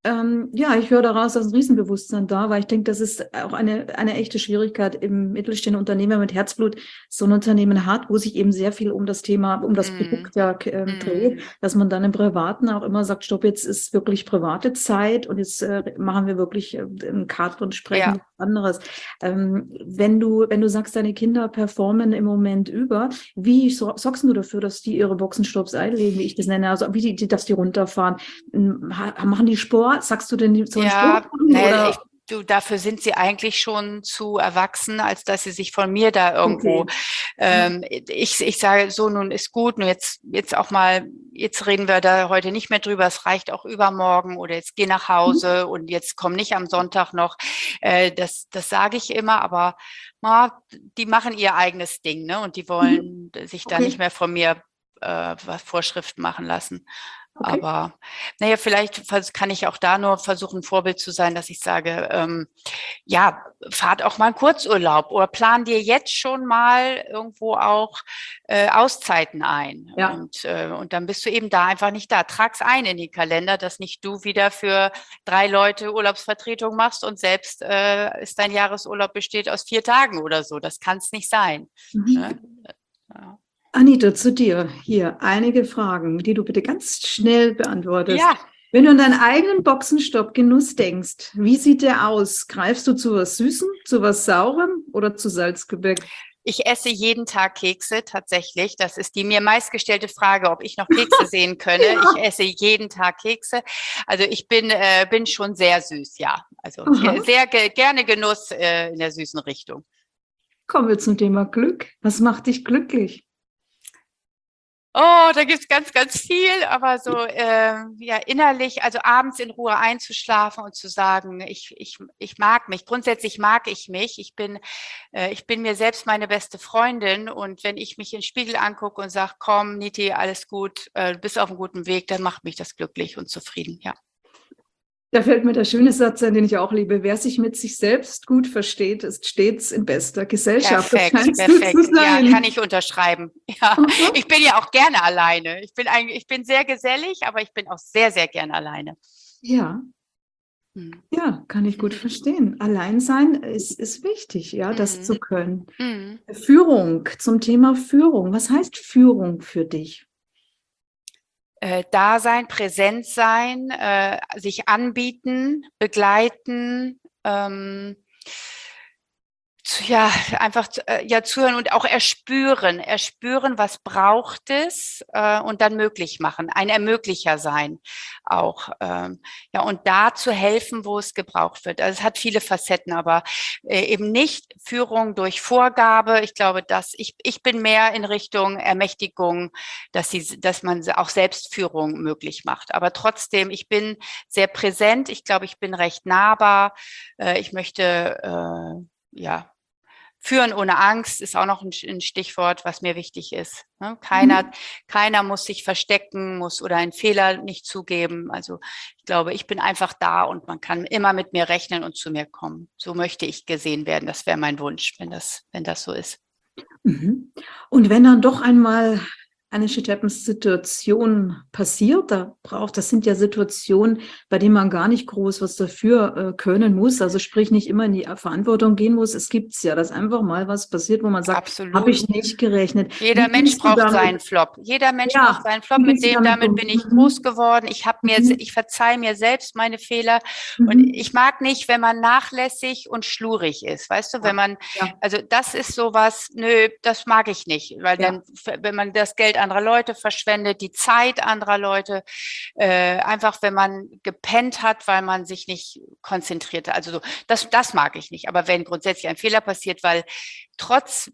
[SPEAKER 1] Ich höre daraus, dass ein Riesenbewusstsein da, weil ich denke, das ist auch eine echte Schwierigkeit im mittelständischen Unternehmer mit Herzblut, so ein Unternehmen hat, wo sich eben sehr viel um das Thema, um das Produkt dreht, dass man dann im Privaten auch immer sagt, stopp, jetzt ist wirklich private Zeit und jetzt machen wir wirklich einen Cut und sprechen anderes. Wenn du sagst, deine Kinder performen im Moment wie sorgst du dafür, dass die ihre Boxenstopps einlegen, wie ich das nenne, also dass die runterfahren? Machen die Sport? Sagst du denn so einen Sport?
[SPEAKER 3] Dafür sind sie eigentlich schon zu erwachsen, als dass sie sich von mir da irgendwo, ich sage so, nun ist gut, nun jetzt auch mal, jetzt reden wir da heute nicht mehr drüber, es reicht auch übermorgen oder jetzt geh nach Hause und jetzt komm nicht am Sonntag noch, das sage ich immer, aber die machen ihr eigenes Ding, ne, und die wollen sich da nicht mehr von mir was Vorschriften machen lassen. Okay. Aber vielleicht kann ich auch da nur versuchen, ein Vorbild zu sein, dass ich sage, fahrt auch mal einen Kurzurlaub oder plan dir jetzt schon mal irgendwo auch Auszeiten ein. Ja. Und dann bist du eben da einfach nicht da. Trag's ein in die Kalender, dass nicht du wieder für 3 Leute Urlaubsvertretung machst und selbst ist dein Jahresurlaub besteht aus 4 Tagen oder so. Das kann es nicht sein. Ja.
[SPEAKER 1] Anita, zu dir hier einige Fragen, die du bitte ganz schnell beantwortest.
[SPEAKER 3] Ja.
[SPEAKER 1] Wenn du an deinen eigenen Boxenstopp-Genuss denkst, wie sieht der aus? Greifst du zu was Süßem, zu was Saurem oder zu Salzgebäck?
[SPEAKER 3] Ich esse jeden Tag Kekse, tatsächlich. Das ist die mir meistgestellte Frage, ob ich noch Kekse sehen könne. Ja. Ich esse jeden Tag Kekse. Also ich bin schon sehr süß, ja. Also sehr gerne Genuss in der süßen Richtung.
[SPEAKER 1] Kommen wir zum Thema Glück. Was macht dich glücklich?
[SPEAKER 3] Oh, da gibt's ganz, ganz viel, aber so innerlich, also abends in Ruhe einzuschlafen und zu sagen, ich mag mich. Grundsätzlich mag ich mich. Ich bin mir selbst meine beste Freundin und wenn ich mich in den Spiegel angucke und sage, komm, Niti, alles gut, du bist auf einem guten Weg, dann macht mich das glücklich und zufrieden, ja.
[SPEAKER 1] Da fällt mir der schöne Satz ein, den ich auch liebe. Wer sich mit sich selbst gut versteht, ist stets in bester Gesellschaft.
[SPEAKER 3] Perfekt. Ja, kann ich unterschreiben. Ja. Ich bin ja auch gerne alleine. Ich bin sehr gesellig, aber ich bin auch sehr, sehr gerne alleine.
[SPEAKER 1] Ja. Ja, kann ich gut verstehen. Allein sein ist wichtig, ja, das zu können. Führung, zum Thema Führung. Was heißt Führung für dich?
[SPEAKER 3] Da sein, präsent sein, sich anbieten, begleiten, Ja, einfach zuhören und auch erspüren, was braucht es und dann möglich machen, ein Ermöglicher sein auch. Ja, und da zu helfen, wo es gebraucht wird. Also es hat viele Facetten, aber eben nicht Führung durch Vorgabe. Ich glaube, dass ich bin mehr in Richtung Ermächtigung, dass man auch Selbstführung möglich macht. Aber trotzdem, ich bin sehr präsent. Ich glaube, ich bin recht nahbar. Ich möchte ja, führen ohne Angst ist auch noch ein Stichwort, was mir wichtig ist. Ne? Keiner muss sich verstecken, muss oder einen Fehler nicht zugeben. Also ich glaube, ich bin einfach da und man kann immer mit mir rechnen und zu mir kommen. So möchte ich gesehen werden. Das wäre mein Wunsch, wenn das so ist.
[SPEAKER 1] Mhm. Und wenn dann doch einmal eine Shit-Happens-Situation passiert, das sind ja Situationen, bei denen man gar nicht groß was dafür können muss, also sprich nicht immer in die Verantwortung gehen muss. Es gibt's ja, dass einfach mal was passiert, wo man sagt, habe ich nicht gerechnet.
[SPEAKER 3] Jeder Mensch braucht seinen Flop. Jeder Mensch braucht seinen Flop. Damit bin ich groß geworden. Ich verzeihe mir selbst meine Fehler. Und ich mag nicht, wenn man nachlässig und schlurig ist. Weißt du, wenn man, also das ist sowas, nö, das mag ich nicht. Weil dann, wenn man das Geld anderer Leute verschwendet, die Zeit anderer Leute, einfach wenn man gepennt hat, weil man sich nicht konzentriert hat. Also so, das mag ich nicht. Aber wenn grundsätzlich ein Fehler passiert, weil trotz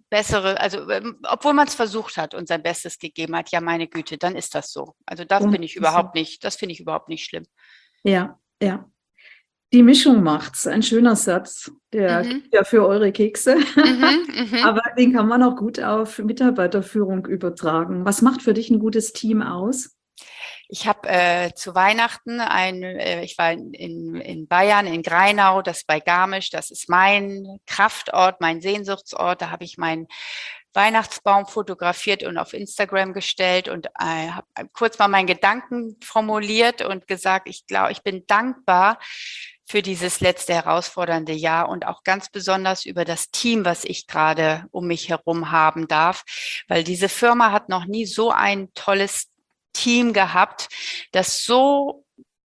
[SPEAKER 3] obwohl man es versucht hat und sein Bestes gegeben hat, ja meine Güte, dann ist das so. Also das finde ich überhaupt nicht schlimm.
[SPEAKER 1] Ja, ja. Die Mischung macht's. Ein schöner Satz, der gilt ja für eure Kekse. Aber den kann man auch gut auf Mitarbeiterführung übertragen. Was macht für dich ein gutes Team aus?
[SPEAKER 3] Ich habe zu Weihnachten ich war in Bayern, in Grainau, das bei Garmisch, das ist mein Kraftort, mein Sehnsuchtsort. Da habe ich meinen Weihnachtsbaum fotografiert und auf Instagram gestellt und habe kurz mal meinen Gedanken formuliert und gesagt, ich bin dankbar für dieses letzte herausfordernde Jahr und auch ganz besonders über das Team, was ich gerade um mich herum haben darf, weil diese Firma hat noch nie so ein tolles Team gehabt, das so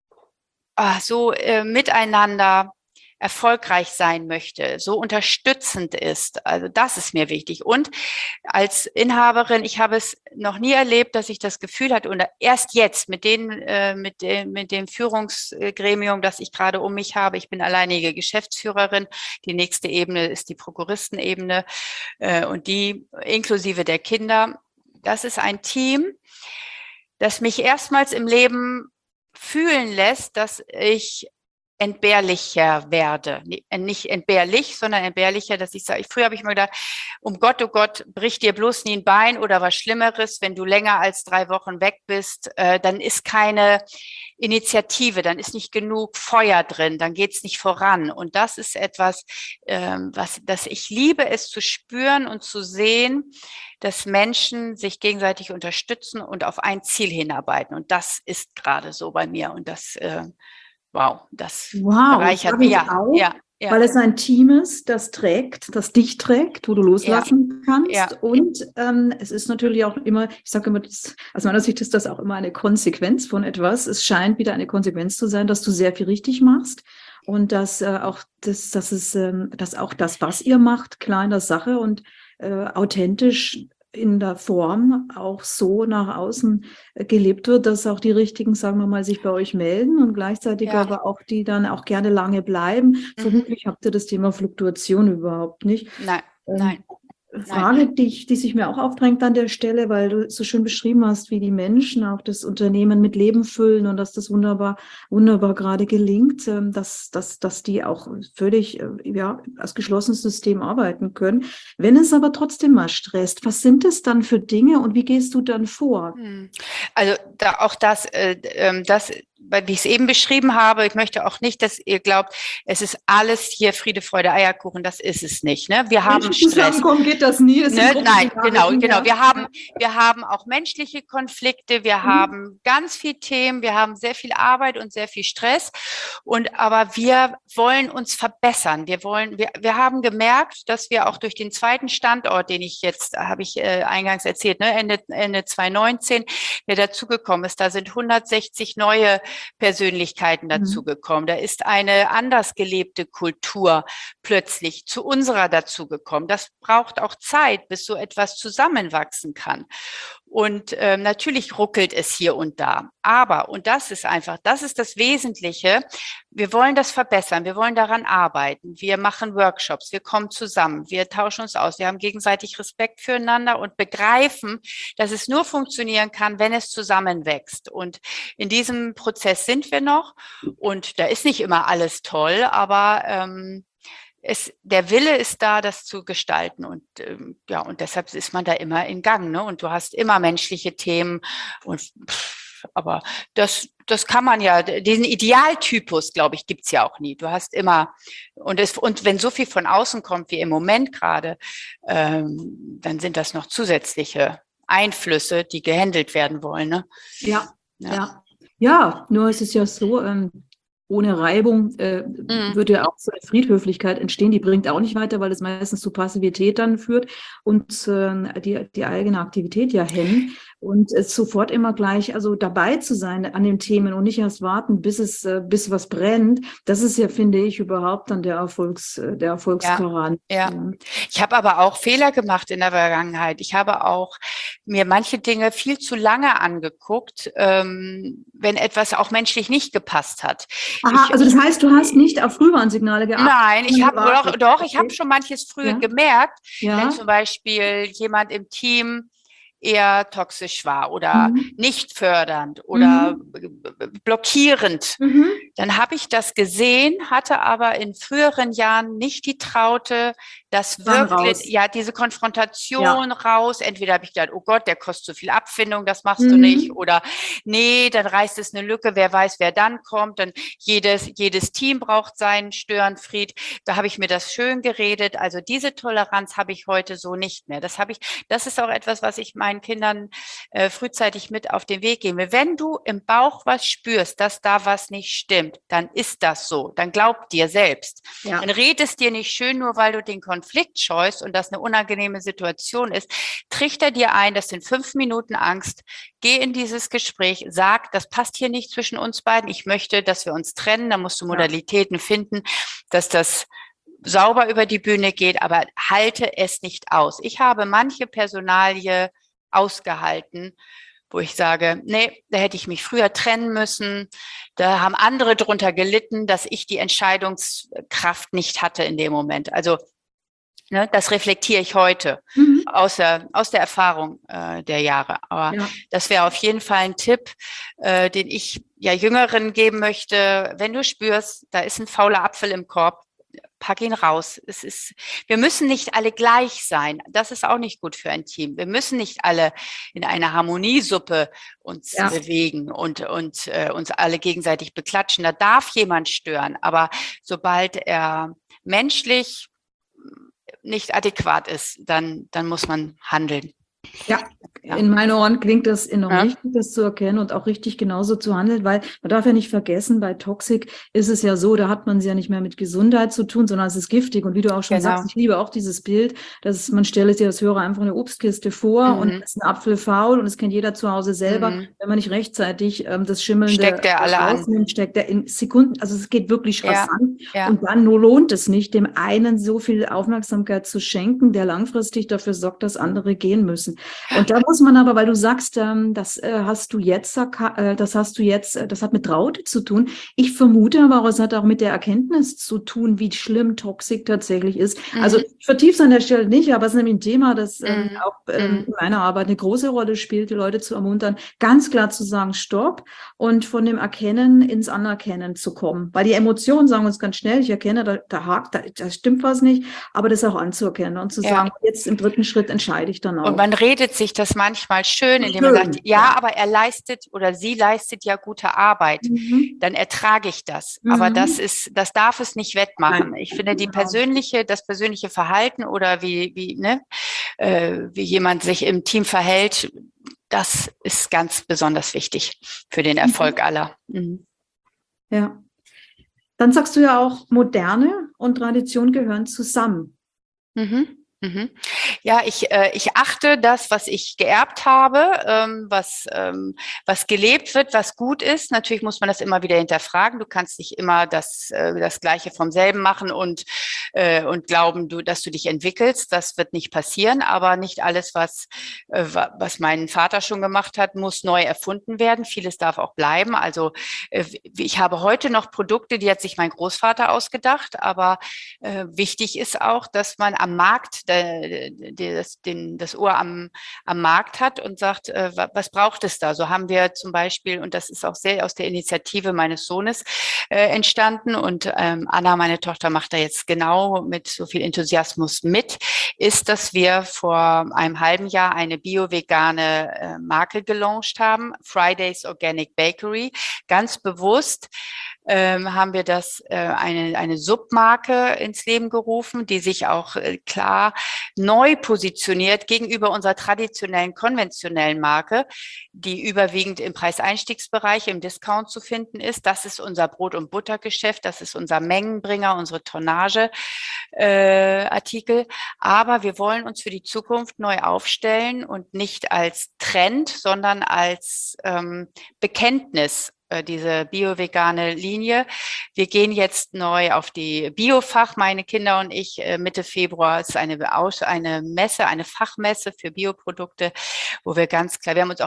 [SPEAKER 3] miteinander erfolgreich sein möchte, so unterstützend ist. Also das ist mir wichtig. Und als Inhaberin, ich habe es noch nie erlebt, dass ich das Gefühl hatte, und erst jetzt mit dem Führungsgremium, das ich gerade um mich habe, ich bin alleinige Geschäftsführerin, die nächste Ebene ist die Prokuristenebene und die inklusive der Kinder. Das ist ein Team, das mich erstmals im Leben fühlen lässt, dass ich entbehrlicher werde. Nicht entbehrlich, sondern entbehrlicher, dass ich sage, früher habe ich mir gedacht, oh Gott, brich dir bloß nie ein Bein oder was Schlimmeres, wenn du länger als 3 Wochen weg bist, dann ist keine Initiative, dann ist nicht genug Feuer drin, dann geht's nicht voran. Und das ist etwas, das ich liebe, es zu spüren und zu sehen, dass Menschen sich gegenseitig unterstützen und auf ein Ziel hinarbeiten. Und das ist gerade so bei mir. Und das bereichert mich. Ja,
[SPEAKER 1] weil es ein Team ist, das dich trägt, wo du loslassen kannst.
[SPEAKER 3] Ja.
[SPEAKER 1] Und es ist natürlich auch immer, ich sage immer, aus meiner Sicht ist das auch immer eine Konsequenz von etwas. Es scheint wieder eine Konsequenz zu sein, dass du sehr viel richtig machst. Und dass auch das, was ihr macht, klar in der Sache und authentisch in der Form auch so nach außen gelebt wird, dass auch die Richtigen, sagen wir mal, sich bei euch melden und gleichzeitig aber auch die dann auch gerne lange bleiben. Vermutlich habt ihr das Thema Fluktuation überhaupt nicht.
[SPEAKER 3] Nein.
[SPEAKER 1] Frage, die sich mir auch aufdrängt an der Stelle, weil du so schön beschrieben hast, wie die Menschen auch das Unternehmen mit Leben füllen und dass das wunderbar gerade gelingt, dass die auch völlig als geschlossenes System arbeiten können. Wenn es aber trotzdem mal stresst, was sind es dann für Dinge und wie gehst du dann vor?
[SPEAKER 3] Also wie ich es eben beschrieben habe, ich möchte auch nicht, dass ihr glaubt, es ist alles hier Friede, Freude, Eierkuchen, das ist es nicht. Ne? Wir haben Stress.
[SPEAKER 1] Geht das nie.
[SPEAKER 3] Nein, genau. Wir haben auch menschliche Konflikte, wir haben ganz viel Themen, wir haben sehr viel Arbeit und sehr viel Stress. Aber wir wollen uns verbessern. Wir haben gemerkt, dass wir auch durch den zweiten Standort, den ich jetzt, habe ich eingangs erzählt, ne, Ende 2019, der dazugekommen dazugekommen ist. Da sind 160 neue Persönlichkeiten dazugekommen. Da ist eine anders gelebte Kultur plötzlich zu unserer dazugekommen. Das braucht auch Zeit, bis so etwas zusammenwachsen kann. Und natürlich ruckelt es hier und da. Aber, und das ist das Wesentliche, wir wollen das verbessern, wir wollen daran arbeiten. Wir machen Workshops, wir kommen zusammen, wir tauschen uns aus, wir haben gegenseitig Respekt füreinander und begreifen, dass es nur funktionieren kann, wenn es zusammenwächst. Und in diesem Prozess sind wir noch. Und da ist nicht immer alles toll, aber der Wille ist da, das zu gestalten und und deshalb ist man da immer in Gang, ne? Und du hast immer menschliche Themen aber das kann man ja, diesen Idealtypus, glaube ich, gibt's ja auch nie. Du hast immer, und wenn so viel von außen kommt wie im Moment gerade, dann sind das noch zusätzliche Einflüsse, die gehandelt werden wollen, ne?
[SPEAKER 1] Ja, nur es ist ja so, ohne Reibung würde ja auch so eine Friedhöflichkeit entstehen, die bringt auch nicht weiter, weil es meistens zu Passivität dann führt und die eigene Aktivität ja hemmt. Und sofort immer gleich, also dabei zu sein an den Themen und nicht erst warten, bis was brennt, das ist ja, finde ich, überhaupt dann der Erfolgsgarant.
[SPEAKER 3] Ja. Ich habe aber auch Fehler gemacht in der Vergangenheit. Ich habe auch mir manche Dinge viel zu lange angeguckt, wenn etwas auch menschlich nicht gepasst hat.
[SPEAKER 1] Aha, also das heißt, du hast nicht auf Frühwarnsignale geachtet?
[SPEAKER 3] Nein, ich habe schon manches früher gemerkt, wenn zum Beispiel jemand im Team eher toxisch war oder nicht fördernd oder blockierend. Dann habe ich das gesehen, hatte aber in früheren Jahren nicht die Traute, das wirklich, diese Konfrontation raus. Entweder habe ich gedacht, oh Gott, der kostet so viel Abfindung, das machst du nicht. Oder nee, dann reißt es eine Lücke, wer weiß, wer dann kommt. Dann jedes Team braucht seinen Störenfried. Da habe ich mir das schön geredet. Also diese Toleranz habe ich heute so nicht mehr. Das ist auch etwas, was ich meinen Kindern frühzeitig mit auf den Weg gebe. Wenn du im Bauch was spürst, dass da was nicht stimmt, dann ist das so. Dann glaub dir selbst. Ja. Dann red es dir nicht schön, nur weil du den Konflikt scheust und das eine unangenehme Situation ist. Trichter dir ein, das sind 5 Minuten Angst. Geh in dieses Gespräch, sag, das passt hier nicht zwischen uns beiden. Ich möchte, dass wir uns trennen. Da musst du Modalitäten finden, dass das sauber über die Bühne geht, aber halte es nicht aus. Ich habe manche Personalie ausgehalten, wo ich sage, nee, da hätte ich mich früher trennen müssen. Da haben andere drunter gelitten, dass ich die Entscheidungskraft nicht hatte in dem Moment. Also das reflektiere ich heute aus der Erfahrung der Jahre. Aber das wäre auf jeden Fall ein Tipp, den ich Jüngeren geben möchte. Wenn du spürst, da ist ein fauler Apfel im Korb, pack ihn raus. Wir müssen nicht alle gleich sein. Das ist auch nicht gut für ein Team. Wir müssen nicht alle in einer Harmoniesuppe uns bewegen und uns alle gegenseitig beklatschen. Da darf jemand stören. Aber sobald er menschlich nicht adäquat ist, dann muss man handeln.
[SPEAKER 1] Ja, in meinen Ohren klingt das enorm wichtig, das zu erkennen und auch richtig genauso zu handeln, weil man darf ja nicht vergessen, bei Toxik ist es ja so, da hat man es ja nicht mehr mit Gesundheit zu tun, sondern es ist giftig. Und wie du auch schon sagst, ich liebe auch dieses Bild, dass man stelle sich als Hörer einfach eine Obstkiste vor und es ist ein Apfel faul und das kennt jeder zu Hause selber. Wenn man nicht rechtzeitig das Schimmelnde
[SPEAKER 3] steckt der alle
[SPEAKER 1] rausnimmt, steckt der in Sekunden, also es geht wirklich rasant. Und dann nur lohnt es nicht, dem einen so viel Aufmerksamkeit zu schenken, der langfristig dafür sorgt, dass andere gehen müssen. Und da muss man aber, weil du sagst, das hat mit Traute zu tun. Ich vermute aber auch, es hat auch mit der Erkenntnis zu tun, wie schlimm Toxik tatsächlich ist. Also ich vertiefe es an der Stelle nicht, aber es ist nämlich ein Thema, das auch in meiner Arbeit eine große Rolle spielt, die Leute zu ermuntern, ganz klar zu sagen, Stopp und von dem Erkennen ins Anerkennen zu kommen. Weil die Emotionen sagen uns ganz schnell, ich erkenne, da stimmt was nicht, aber das auch anzuerkennen und zu sagen, jetzt im 3. Schritt entscheide ich dann auch.
[SPEAKER 3] Und man redet sich das manchmal schön, indem man sagt, aber er leistet oder sie leistet ja gute Arbeit, dann ertrage ich das. Aber das darf es nicht wettmachen. Ich finde das persönliche Verhalten oder wie jemand sich im Team verhält, das ist ganz besonders wichtig für den Erfolg aller.
[SPEAKER 1] Ja. Dann sagst du ja auch, Moderne und Tradition gehören zusammen.
[SPEAKER 3] Mhm. Ja, ich achte das, was ich geerbt habe, was gelebt wird, was gut ist. Natürlich muss man das immer wieder hinterfragen. Du kannst nicht immer das Gleiche vom selben machen und glauben, dass du dich entwickelst. Das wird nicht passieren. Aber nicht alles, was mein Vater schon gemacht hat, muss neu erfunden werden. Vieles darf auch bleiben. Also ich habe heute noch Produkte, die hat sich mein Großvater ausgedacht. Aber wichtig ist auch, dass man am Markt das Ohr am Markt hat und sagt, was braucht es da? So haben wir zum Beispiel, und das ist auch sehr aus der Initiative meines Sohnes entstanden und Anna, meine Tochter, macht da jetzt genau mit so viel Enthusiasmus mit, ist, dass wir vor einem halben Jahr eine bio-vegane Marke gelauncht haben, Fridays Organic Bakery, ganz bewusst haben wir eine Submarke ins Leben gerufen, die sich auch klar neu positioniert gegenüber unserer traditionellen, konventionellen Marke, die überwiegend im Preiseinstiegsbereich, im Discount zu finden ist. Das ist unser Brot- und Buttergeschäft, das ist unser Mengenbringer, unsere Tonnage-Artikel. Aber wir wollen uns für die Zukunft neu aufstellen und nicht als Trend, sondern als Bekenntnis, diese bio-vegane Linie. Wir gehen jetzt neu auf die Biofach, meine Kinder und ich. Mitte Februar ist eine Messe, eine Fachmesse für Bioprodukte, wo wir ganz klar, wir haben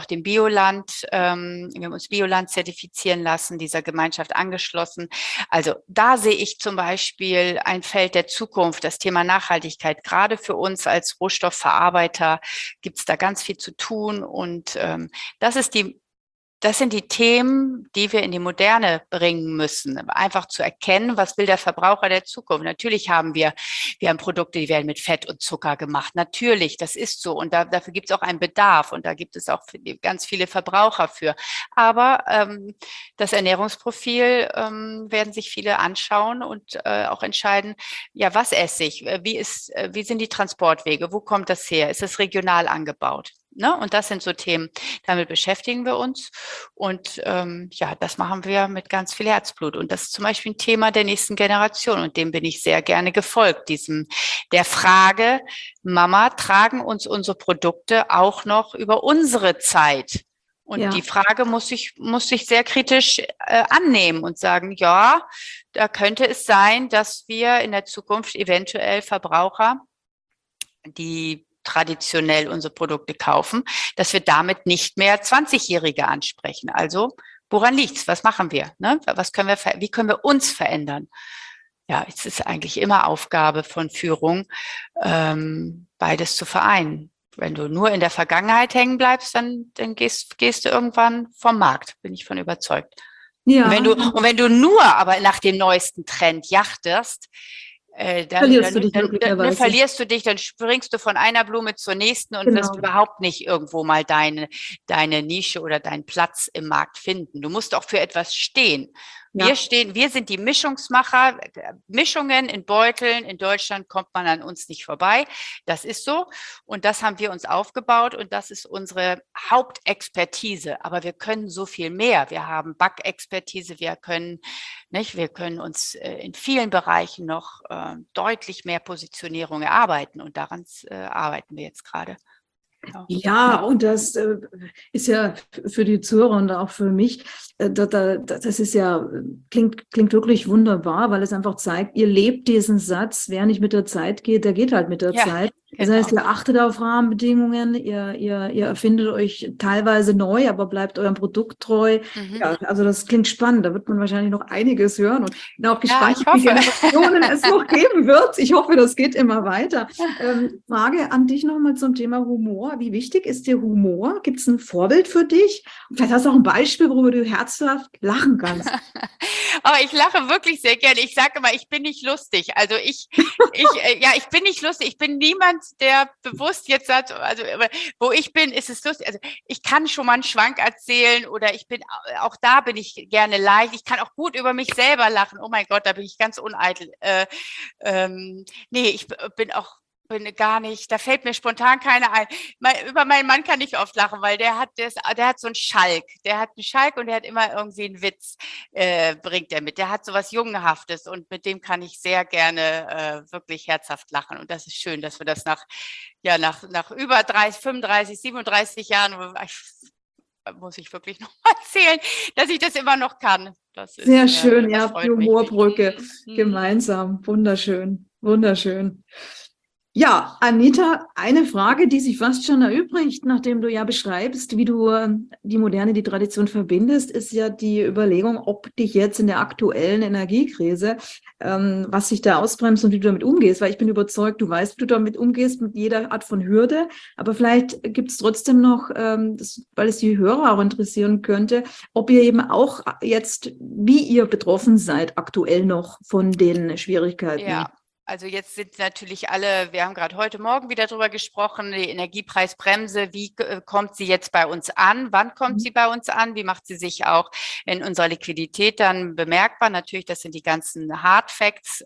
[SPEAKER 3] uns Bioland zertifizieren lassen, dieser Gemeinschaft angeschlossen. Also da sehe ich zum Beispiel ein Feld der Zukunft, das Thema Nachhaltigkeit. Gerade für uns als Rohstoffverarbeiter gibt es da ganz viel zu tun und das sind die Themen, die wir in die Moderne bringen müssen. Einfach zu erkennen, was will der Verbraucher der Zukunft. Natürlich haben wir haben Produkte, die werden mit Fett und Zucker gemacht. Natürlich, das ist so. Und dafür gibt es auch einen Bedarf. Und da gibt es auch ganz viele Verbraucher für. Aber das Ernährungsprofil werden sich viele anschauen und auch entscheiden, ja, was esse ich? Wie sind die Transportwege? Wo kommt das her? Ist es regional angebaut? Ne? Und das sind so Themen, damit beschäftigen wir uns. Und das machen wir mit ganz viel Herzblut. Und das ist zum Beispiel ein Thema der nächsten Generation. Und dem bin ich sehr gerne gefolgt, der Frage, Mama, tragen uns unsere Produkte auch noch über unsere Zeit? Und die Frage muss ich sehr kritisch annehmen und sagen, ja, da könnte es sein, dass wir in der Zukunft eventuell Verbraucher, die traditionell unsere Produkte kaufen, dass wir damit nicht mehr 20-Jährige ansprechen. Also woran liegt's? Was machen wir? Ne? Wie können wir uns verändern? Ja, es ist eigentlich immer Aufgabe von Führung, beides zu vereinen. Wenn du nur in der Vergangenheit hängen bleibst, dann gehst du irgendwann vom Markt, bin ich von überzeugt. Ja. Und wenn du nur aber nach dem neuesten Trend jachtest, dann verlierst du dich, dann springst du von einer Blume zur nächsten und wirst überhaupt nicht irgendwo mal deine Nische oder deinen Platz im Markt finden. Du musst auch für etwas stehen. Ja. Wir sind die Mischungsmacher, Mischungen in Beuteln. In Deutschland kommt man an uns nicht vorbei. Das ist so. Und das haben wir uns aufgebaut und das ist unsere Hauptexpertise. Aber wir können so viel mehr. Wir haben Backexpertise. Wir können uns in vielen Bereichen noch deutlich mehr Positionierung erarbeiten und daran arbeiten wir jetzt gerade.
[SPEAKER 1] Ja, und das ist ja für die Zuhörer und auch für mich, das ist ja, klingt wirklich wunderbar, weil es einfach zeigt, ihr lebt diesen Satz, wer nicht mit der Zeit geht, der geht halt mit der Zeit. Das heißt, ihr achtet auf Rahmenbedingungen, ihr erfindet euch teilweise neu, aber bleibt eurem Produkt treu. Mhm. Ja, also das klingt spannend, da wird man wahrscheinlich noch einiges hören und bin auch gespannt, wie viele Generationen es noch geben wird. Ich hoffe, das geht immer weiter. Frage an dich nochmal zum Thema Humor. Wie wichtig ist dir Humor? Gibt es ein Vorbild für dich? Und vielleicht hast du auch ein Beispiel, worüber du herzhaft lachen kannst.
[SPEAKER 3] Aber ich lache wirklich sehr gerne. Ich sage immer, ich bin nicht lustig. Also ich bin nicht lustig. Ich bin niemand, der bewusst jetzt sagt, also wo ich bin, ist es lustig. Also ich kann schon mal einen Schwank erzählen oder auch da bin ich gerne leicht. Ich kann auch gut über mich selber lachen. Oh mein Gott, da bin ich ganz uneitel. Ich bin auch bin gar nicht, da fällt mir spontan keiner ein. Über meinen Mann kann ich oft lachen, weil der hat so einen Schalk. Der hat einen Schalk und der hat immer irgendwie einen Witz, bringt er mit. Der hat so was Jungenhaftes und mit dem kann ich sehr gerne wirklich herzhaft lachen. Und das ist schön, dass wir das nach über 30, 35, 37 Jahren, muss ich wirklich noch mal erzählen, dass ich das immer noch kann. Das ist,
[SPEAKER 1] Sehr schön, ihr
[SPEAKER 3] das
[SPEAKER 1] habt die
[SPEAKER 3] freut mich.
[SPEAKER 1] Humorbrücke gemeinsam. Wunderschön, wunderschön. Ja, Anita, eine Frage, die sich fast schon erübrigt, nachdem du ja beschreibst, wie du die Moderne, die Tradition verbindest, ist ja die Überlegung, ob dich jetzt in der aktuellen Energiekrise, was sich da ausbremst und wie du damit umgehst, weil ich bin überzeugt, du weißt, wie du damit umgehst, mit jeder Art von Hürde, aber vielleicht gibt es trotzdem noch, weil es die Hörer auch interessieren könnte, ob ihr eben auch jetzt, wie ihr betroffen seid, aktuell noch von den Schwierigkeiten.
[SPEAKER 3] Ja. Also jetzt sind natürlich alle, wir haben gerade heute Morgen wieder drüber gesprochen, die Energiepreisbremse, wie kommt sie jetzt bei uns an? Wann kommt sie bei uns an? Wie macht sie sich auch in unserer Liquidität dann bemerkbar? Natürlich, das sind die ganzen Hard Facts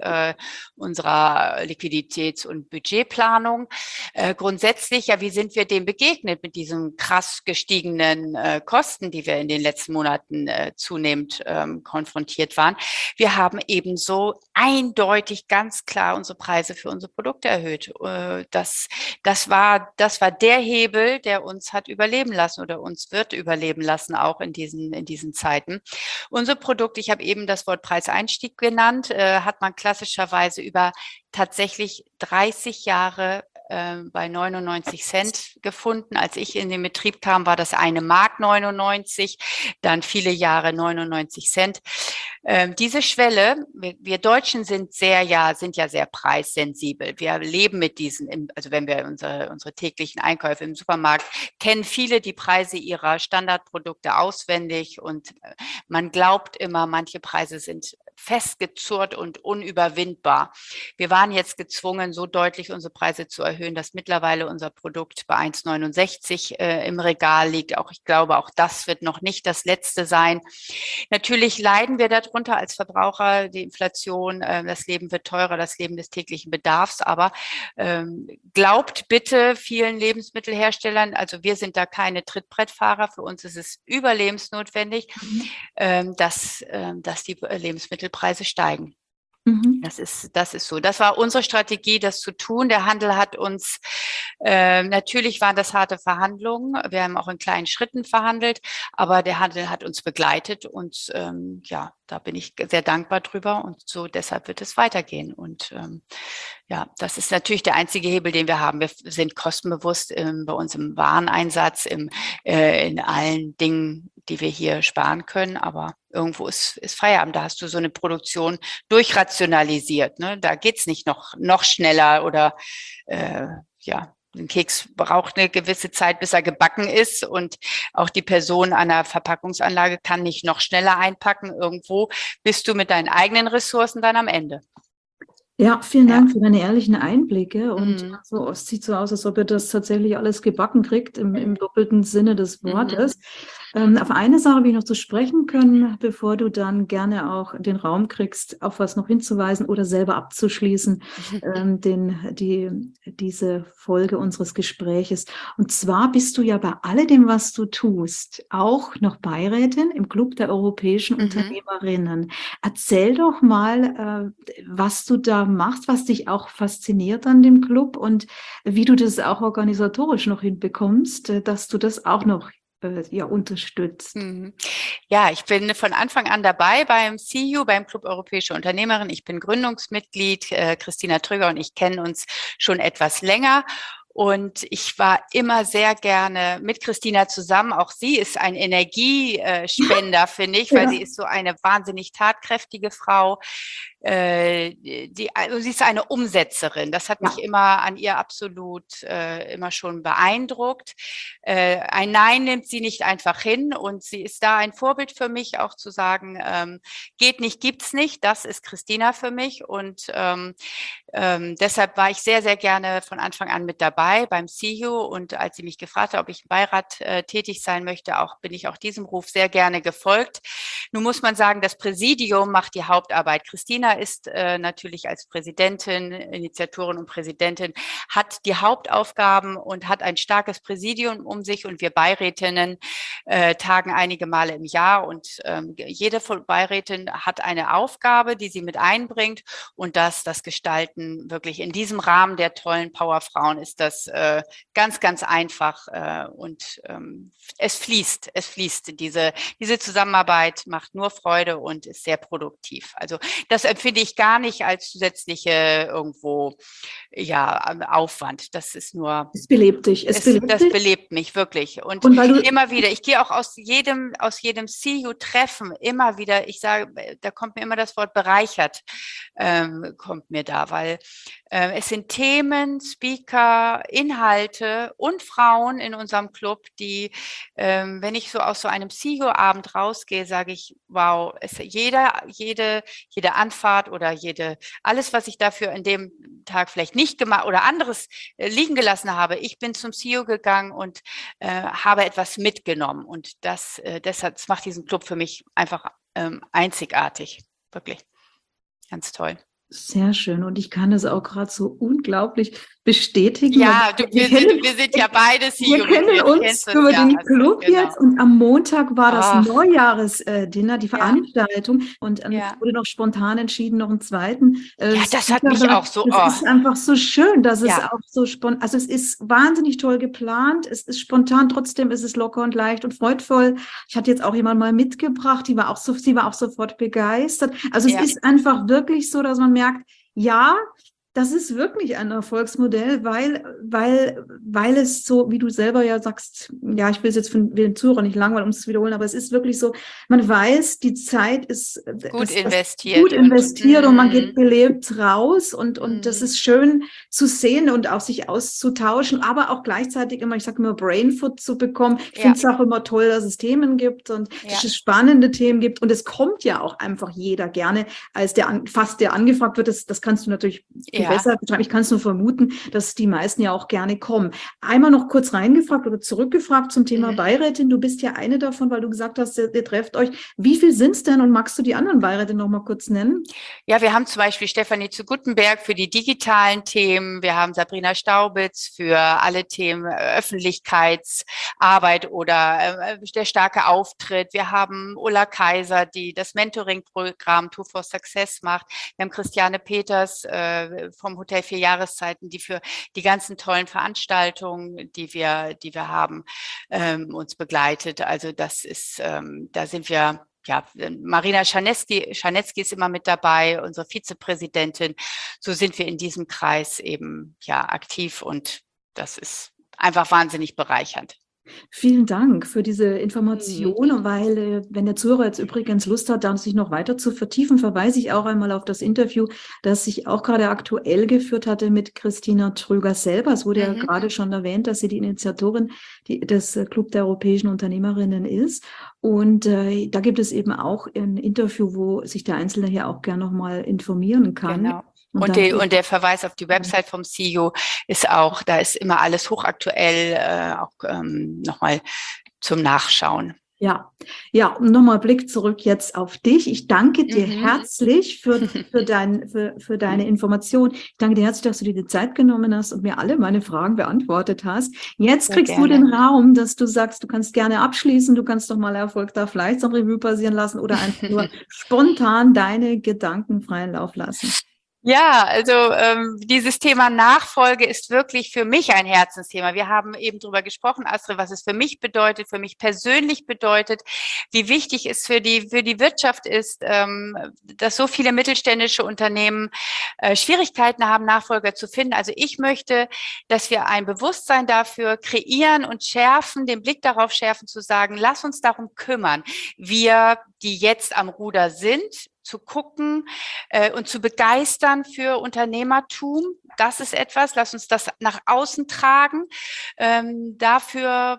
[SPEAKER 3] unserer Liquiditäts- und Budgetplanung. Grundsätzlich, ja, wie sind wir dem begegnet mit diesen krass gestiegenen Kosten, die wir in den letzten Monaten zunehmend konfrontiert waren? Wir haben ebenso eindeutig ganz klar unsere Preise für unsere Produkte erhöht. Das war der Hebel, der uns hat überleben lassen oder uns wird überleben lassen, auch in diesen Zeiten. Unsere Produkte, ich habe eben das Wort Preiseinstieg genannt, hat man klassischerweise über tatsächlich 30 Jahre bei 99 Cent gefunden. Als ich in den Betrieb kam, war das 1 Mark 99, dann viele Jahre 99 Cent. Diese Schwelle, wir Deutschen sind ja sehr preissensibel. Wir leben mit diesen, also wenn wir unsere täglichen Einkäufe im Supermarkt kennen, viele die Preise ihrer Standardprodukte auswendig und man glaubt immer, manche Preise sind festgezurrt und unüberwindbar. Wir waren jetzt gezwungen, so deutlich unsere Preise zu erhöhen, dass mittlerweile unser Produkt bei 1,69 im Regal liegt. Auch ich glaube, auch das wird noch nicht das letzte sein. Natürlich leiden wir darunter als Verbraucher, die Inflation, das Leben wird teurer, das Leben des täglichen Bedarfs. Aber glaubt bitte vielen Lebensmittelherstellern, also wir sind da keine Trittbrettfahrer, für uns ist es überlebensnotwendig, dass die Lebensmittelpreise steigen. Das ist so. Das war unsere Strategie, das zu tun. Der Handel hat uns, natürlich waren das harte Verhandlungen. Wir haben auch in kleinen Schritten verhandelt, aber der Handel hat uns begleitet und ja, da bin ich sehr dankbar drüber und so deshalb wird es weitergehen. Und ja, das ist natürlich der einzige Hebel, den wir haben. Wir sind kostenbewusst bei uns im Wareneinsatz, in allen Dingen, die wir hier sparen können, aber irgendwo ist Feierabend. Da hast du so eine Produktion durchrationalisiert. Ne? Da geht's nicht noch schneller oder ja. Ein Keks braucht eine gewisse Zeit, bis er gebacken ist und auch die Person an der Verpackungsanlage kann nicht noch schneller einpacken. Irgendwo bist du mit deinen eigenen Ressourcen dann am Ende.
[SPEAKER 1] Ja, vielen Dank für deine ehrlichen Einblicke. Und so, es sieht so aus, als ob ihr das tatsächlich alles gebacken kriegt, im doppelten Sinne des Wortes. Auf eine Sache will ich noch zu sprechen können, bevor du dann gerne auch den Raum kriegst, auf was noch hinzuweisen oder selber abzuschließen, diese Folge unseres Gespräches. Und zwar bist du ja bei alledem, was du tust, auch noch Beirätin im Club der europäischen Unternehmerinnen. Erzähl doch mal, was du da machst, was dich auch fasziniert an dem Club und wie du das auch organisatorisch noch hinbekommst, dass du das auch noch unterstützt.
[SPEAKER 3] Ja, ich bin von Anfang an dabei beim CU, beim Club Europäische Unternehmerin. Ich bin Gründungsmitglied. Christina Trüger und ich kennen uns schon etwas länger. Und ich war immer sehr gerne mit Christina zusammen. Auch sie ist ein Energiespender, finde ich, weil sie ist so eine wahnsinnig tatkräftige Frau. Also sie ist eine Umsetzerin. Das hat mich immer an ihr absolut immer schon beeindruckt. Ein Nein nimmt sie nicht einfach hin und sie ist da ein Vorbild für mich, auch zu sagen, geht nicht, gibt's nicht. Das ist Christina für mich und deshalb war ich sehr, sehr gerne von Anfang an mit dabei beim CU und als sie mich gefragt hat, ob ich im Beirat tätig sein möchte, bin ich auch diesem Ruf sehr gerne gefolgt. Nun muss man sagen, das Präsidium macht die Hauptarbeit. Christina ist natürlich als Präsidentin, Initiatorin und Präsidentin, hat die Hauptaufgaben und hat ein starkes Präsidium um sich, und wir Beirätinnen tagen einige Male im Jahr, und jede Beirätin hat eine Aufgabe, die sie mit einbringt, und das Gestalten wirklich in diesem Rahmen der tollen Powerfrauen ist das ganz, ganz einfach und es fließt. Diese Zusammenarbeit macht nur Freude und ist sehr produktiv. Also das empfinde ich gar nicht als zusätzliche irgendwo Aufwand. Das ist nur.
[SPEAKER 1] Es belebt dich.
[SPEAKER 3] Das belebt mich wirklich. Und
[SPEAKER 1] weil du
[SPEAKER 3] immer wieder, ich gehe auch aus jedem CU-Treffen immer wieder, ich sage, da kommt mir immer das Wort bereichert, kommt mir da, weil es sind Themen, Speaker, Inhalte und Frauen in unserem Club, die, wenn ich so aus so einem CU-Abend rausgehe, sage ich, wow, jede Anfahrt oder alles, was ich dafür in dem Tag vielleicht nicht gemacht oder anderes liegen gelassen habe, ich bin zum CU gegangen und habe etwas mitgenommen, und deshalb macht diesen Club für mich einfach einzigartig, wirklich ganz toll.
[SPEAKER 1] Sehr schön, und ich kann das auch gerade so unglaublich bestätigen.
[SPEAKER 3] Ja, wir sind ja beide CU.
[SPEAKER 1] Wir kennen uns über den Club jetzt, und am Montag war das Neujahresdinner, die Veranstaltung, und es wurde noch spontan entschieden, noch einen zweiten.
[SPEAKER 3] Das hat mich auch so.
[SPEAKER 1] Es ist einfach so schön, dass es auch so spontan, also es ist wahnsinnig toll geplant, es ist spontan, trotzdem ist es locker und leicht und freudvoll. Ich hatte jetzt auch jemand mal mitgebracht, sie war auch sofort begeistert. Also es ist einfach wirklich so, dass man merkt, ja, das ist wirklich ein Erfolgsmodell, weil es so, wie du selber ja sagst, ja, ich will es jetzt für den Zuhörer nicht langweilen, um es zu wiederholen, aber es ist wirklich so, man weiß, die Zeit ist
[SPEAKER 3] gut investiert
[SPEAKER 1] und man geht belebt raus, und das ist schön zu sehen und auch sich auszutauschen, aber auch gleichzeitig immer, ich sage immer, Brainfood zu bekommen. Ich finde es auch immer toll, dass es Themen gibt und dass es spannende Themen gibt, und es kommt ja auch einfach jeder gerne, als der angefragt wird, das kannst du natürlich besser beschreiben. Ich kann es nur vermuten, dass die meisten ja auch gerne kommen. Einmal noch kurz reingefragt oder zurückgefragt zum Thema Beirätin. Du bist ja eine davon, weil du gesagt hast, ihr trefft euch. Wie viel sind es denn, und magst du die anderen Beiräte noch mal kurz nennen?
[SPEAKER 3] Ja, wir haben zum Beispiel Stefanie zu Guttenberg für die digitalen Themen. Wir haben Sabrina Staubitz für alle Themen Öffentlichkeitsarbeit oder der starke Auftritt. Wir haben Ulla Kaiser, die das Mentoring-Programm Two for Success macht. Wir haben Christiane Peters vom Hotel 4 Jahreszeiten, die für die ganzen tollen Veranstaltungen, die wir haben, uns begleitet. Also das ist, da sind wir, Marina Czarnecki ist immer mit dabei, unsere Vizepräsidentin. So sind wir in diesem Kreis eben aktiv, und das ist einfach wahnsinnig bereichernd.
[SPEAKER 1] Vielen Dank für diese Information, weil wenn der Zuhörer jetzt übrigens Lust hat, da sich noch weiter zu vertiefen, verweise ich auch einmal auf das Interview, das ich auch gerade aktuell geführt hatte mit Christina Trüger selber. Es wurde ja gerade schon erwähnt, dass sie die Initiatorin des Club der europäischen Unternehmerinnen ist. Und da gibt es eben auch ein Interview, wo sich der Einzelne hier auch gerne nochmal informieren kann.
[SPEAKER 3] Genau. Und der Verweis auf die Website vom CEO ist auch, da ist immer alles hochaktuell, auch nochmal zum Nachschauen.
[SPEAKER 1] Ja, und nochmal Blick zurück jetzt auf dich. Ich danke dir herzlich für deine Information. Ich danke dir herzlich, dass du dir die Zeit genommen hast und mir alle meine Fragen beantwortet hast. Jetzt kriegst du den Raum, dass du sagst, du kannst gerne abschließen, du kannst doch mal Erfolg da vielleicht am Revue passieren lassen oder einfach nur spontan deine Gedanken freien Lauf lassen.
[SPEAKER 3] Ja, also dieses Thema Nachfolge ist wirklich für mich ein Herzensthema. Wir haben eben drüber gesprochen, Astrid, was es für mich bedeutet, für mich persönlich bedeutet, wie wichtig es für die Wirtschaft ist, dass so viele mittelständische Unternehmen Schwierigkeiten haben, Nachfolger zu finden. Also ich möchte, dass wir ein Bewusstsein dafür kreieren und schärfen, den Blick darauf schärfen, zu sagen, lass uns darum kümmern, wir, die jetzt am Ruder sind, zu gucken und zu begeistern für Unternehmertum. Das ist etwas, lass uns das nach außen tragen, dafür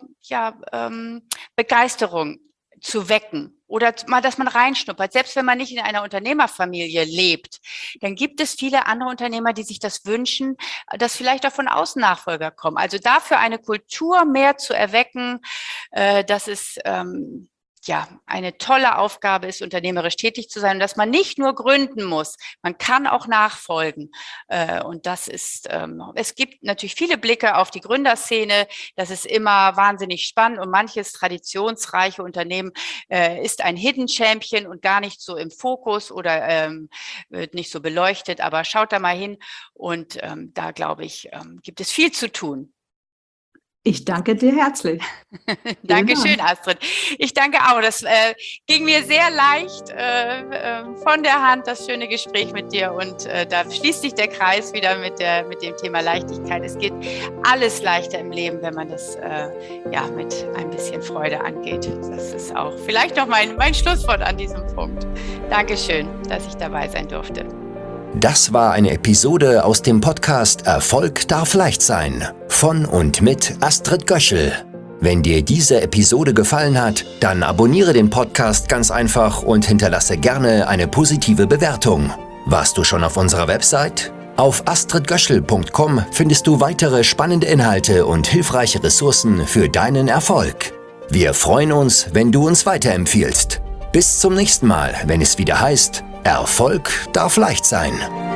[SPEAKER 3] Begeisterung zu wecken oder mal, dass man reinschnuppert. Selbst wenn man nicht in einer Unternehmerfamilie lebt, dann gibt es viele andere Unternehmer, die sich das wünschen, dass vielleicht auch von außen Nachfolger kommen. Also dafür eine Kultur mehr zu erwecken, das ist eine tolle Aufgabe ist, unternehmerisch tätig zu sein und dass man nicht nur gründen muss, man kann auch nachfolgen. Und das ist, es gibt natürlich viele Blicke auf die Gründerszene, das ist immer wahnsinnig spannend und manches traditionsreiche Unternehmen ist ein Hidden Champion und gar nicht so im Fokus oder wird nicht so beleuchtet, aber schaut da mal hin und da glaube ich, gibt es viel zu tun.
[SPEAKER 1] Ich danke dir herzlich.
[SPEAKER 3] Dankeschön, Astrid. Ich danke auch. Das ging mir sehr leicht von der Hand, das schöne Gespräch mit dir. Und da schließt sich der Kreis wieder mit dem Thema Leichtigkeit. Es geht alles leichter im Leben, wenn man das mit ein bisschen Freude angeht. Das ist auch vielleicht noch mein Schlusswort an diesem Punkt. Dankeschön, dass ich dabei sein durfte.
[SPEAKER 2] Das war eine Episode aus dem Podcast Erfolg darf leicht sein von und mit Astrid Göschel. Wenn dir diese Episode gefallen hat, dann abonniere den Podcast ganz einfach und hinterlasse gerne eine positive Bewertung. Warst du schon auf unserer Website? Auf astridgöschel.com findest du weitere spannende Inhalte und hilfreiche Ressourcen für deinen Erfolg. Wir freuen uns, wenn du uns weiterempfiehlst. Bis zum nächsten Mal, wenn es wieder heißt, Erfolg darf leicht sein.